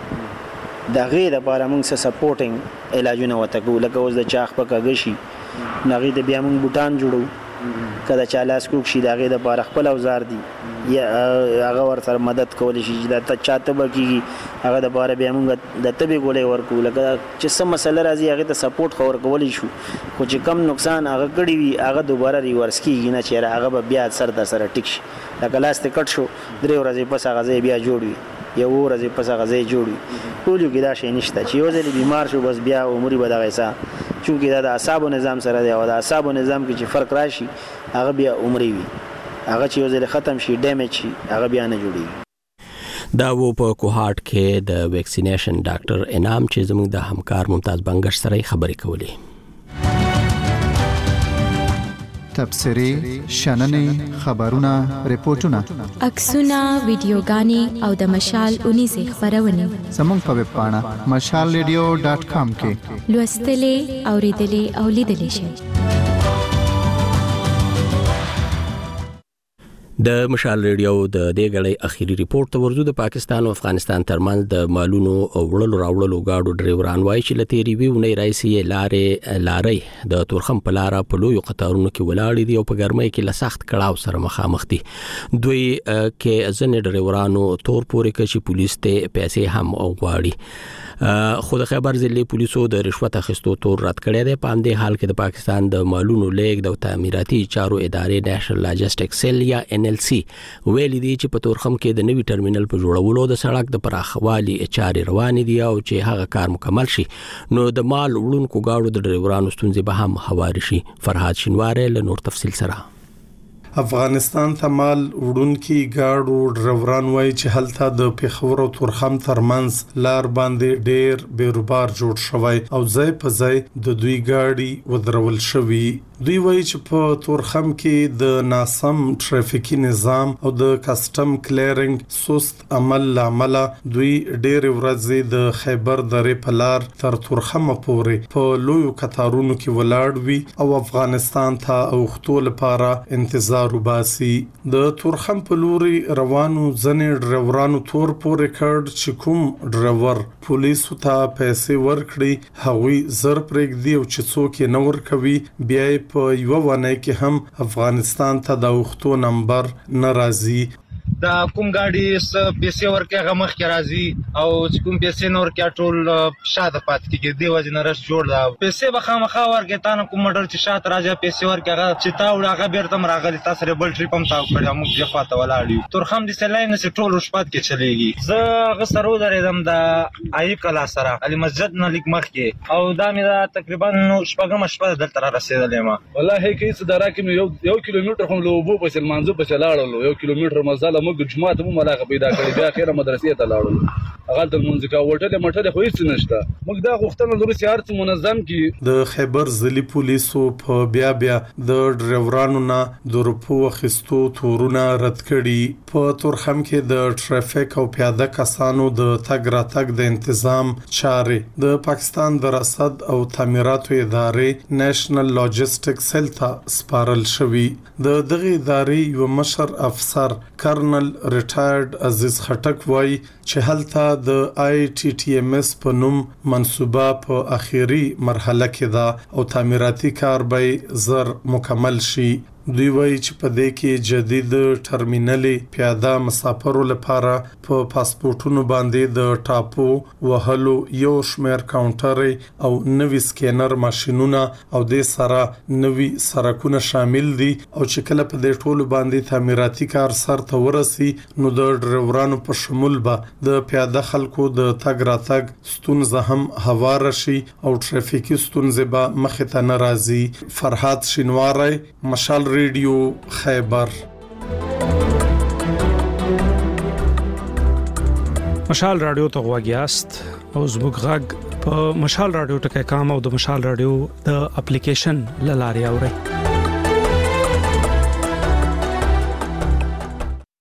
وکړي د غیر لپاره موږ سپورټینګ علاجونه وتکو لکه اوس د چاخ پکې شي نغې د بیا موږ بوټان جوړو کله چې لاس کوک شي د غیر لپاره خپل اوزار دي یا هغه ورته مدد کول شي چې د چاته بکیږي هغه د لپاره بیا موږ د تبي ګولې ورکو لکه چې سم مسله راځي هغه ته سپورټ خور کول شي خو چې کم نقصان هغه کړی وي هغه دوباره ریورس کیږي نه چې هغه بیا سر د سره ټیک شي لکه لاس ته کټ شو 3 ورځې پس هغه بیا جوړوي یو ورځې پس هغه جوړوي پولیو کې دا شی نشته چې یو ځل بیمار شو بس بیا عمر به دغه حساب چونکه دا د اعصابو نظام سره دی او د اعصابو نظام کې چې فرق راشي هغه بیا عمر وي هغه چې یو ځل ختم شي ډیمیج شي هغه بیا نه جوړي. دا و په کوهاټ کې د ویکسینیشن ډاکټر انعام چې زموږ د همکار ممتاز بنگش سره خبرې کولې. تبصری شننې خبرونه ریپورتونه عکسونه ویډیوګانې او د مشال 19 خبرونه زموږ په ویب پاڼه mashalradio.com کې لوستلې اوریدلې او لیدلې شئ. د مشال ریډیو د دې غړې اخیری ریپورت ته ورزو د پاکستان او افغانستان ترمنځ د مالونو وړلو راوړلو گاډو ډرایوران وایي چې لته ریویو نه راځي لارې د تورخم په لار په لوی قطارونو کې ولاړ دي او په ګرمۍ کې لسخت کړهو سره مخامخ دي. دوی کې ځنې ډرایورانو تور پورې کې پولیس ته پیسې هم غواړي. خو د خیبر ضلع پولیسو د رشوت اخیستو تور رد کړی دی. په همدې حال کې د پاکستان د مالونو لیږد او تعمیراتي چارو ادارې نېشنل لاجسټک سیل یا NLC ویلي دي چې په تورخم کې د نوي ټرمینل په جوړولو د سړک د پراخوالي چارې روانې دي او چې هغه کار مکمل شي نو د مال وړونکو گاډو د ډرایورانو ستونزې به هم هواري شي. فرهاد شینواره له نور تفصیل سره. افغانستان ته مال وړونکي گاډو ډرایوران وایي چې هلته د پیښور او تورخم ترمنځ لار باندې ډېر بیروبار جوړ شوی او ځای په ځای د دوی گاډي ودرول شوی. دوی وایي چې په تورخم کې د ناسم ټریفیکي نظام او د کسٹم کلیرینګ سست عمل لامل دوی ډېر ورځې د خیبر درې په لار تر تورخم پورې په لویو قطارونو کې ولاړ وي او افغانستان ته اوختو لپاره انتظار وباسي. د تورخم په لوري روانو ځنې ډرایورانو تور پورې کړ چې کوم ډرایور پولیسو ته پیسې ورکړي هغوی زر پرېږدي او چې څوک یې نه ورکوي بیا په یو ونه کې هم افغانستان ته د اوختو نمبر ناراضي. دا کوم گاډي پیسې ورکه هغه مخ کې راځي او کوم پیسې نور کې ټول شاته پات کېږي دی وځي نه رش جوړ دا پیسې به خامخا ورکه تا نه کوم مټر چې شاته راځي پیسې ورکه هغه چې تا وړ هغه بیرته راغلی تاسو ریبل ټریپ هم تاو کړی موږ یې خواته ولاړ تورخم دي سلاین سه ټول شپات کې چلیږي. زه غسرو درېدم د ایوب کلا سره علي مسجد نه لیک مخ کې او دا مې دا تقریبا شپږم شپه دلته را رسیدلې ما والله کې څه درا کې یو کیلومتر هم لوبو په سلمانزو په چلاړلو 1 کیلومتر مزاله موږ جمعه ته مو علاقه پیدا کړې بیا خیره مدرسې ته لاړو هغه د منځ کا وټه مټه خو هیڅ نشته موږ دا غوښتنه لرو چې هر څه منظم کی د خیبر ضلعي پولیسو په بیا د ډرایورانو نه د روپو خستو تورونه رد کړي په تورخم کې د ټرافیک او پیاده کسانو د تګ راتګ د تنظیم چارې د پاکستان د رصد او تعمیراتو ادارې نېشنل لاجستیک سیل ته سپارل شوی د دغه ادارې یو مشر افسر کرنل ریټایرډ عزیز خټک وایي چې هلته د ITTMS په نوم منصوبه په اخیری مرحله کې ده او تعمیراتي کار به زر مکمل شي دوی وایي چې په دې کې جدید ټرمینلې پیاده مسافرو لپاره په پاسپورتونو باندې د ټاپو وهلو یو شمیر کاونټر او نوي سکینر ماشينونه او د سره نوي سرکونه شامل دي او چې کله په دې ټولو باندې تعمیراتي کار سر ته ورسي نو د ډرایورانو په شمول به د پیاده خلکو د تګ راتګ ستونزه هم هوار شي او ټرافیکي ستونزې به مخ ته ناراضي فرحات شینواری مشال ریډیو خیبر مشال رادیو ته غواګیاست او زموږ غږ په مشال رادیو ټکای کام او د مشال رادیو د اپلیکیشن لاري اوري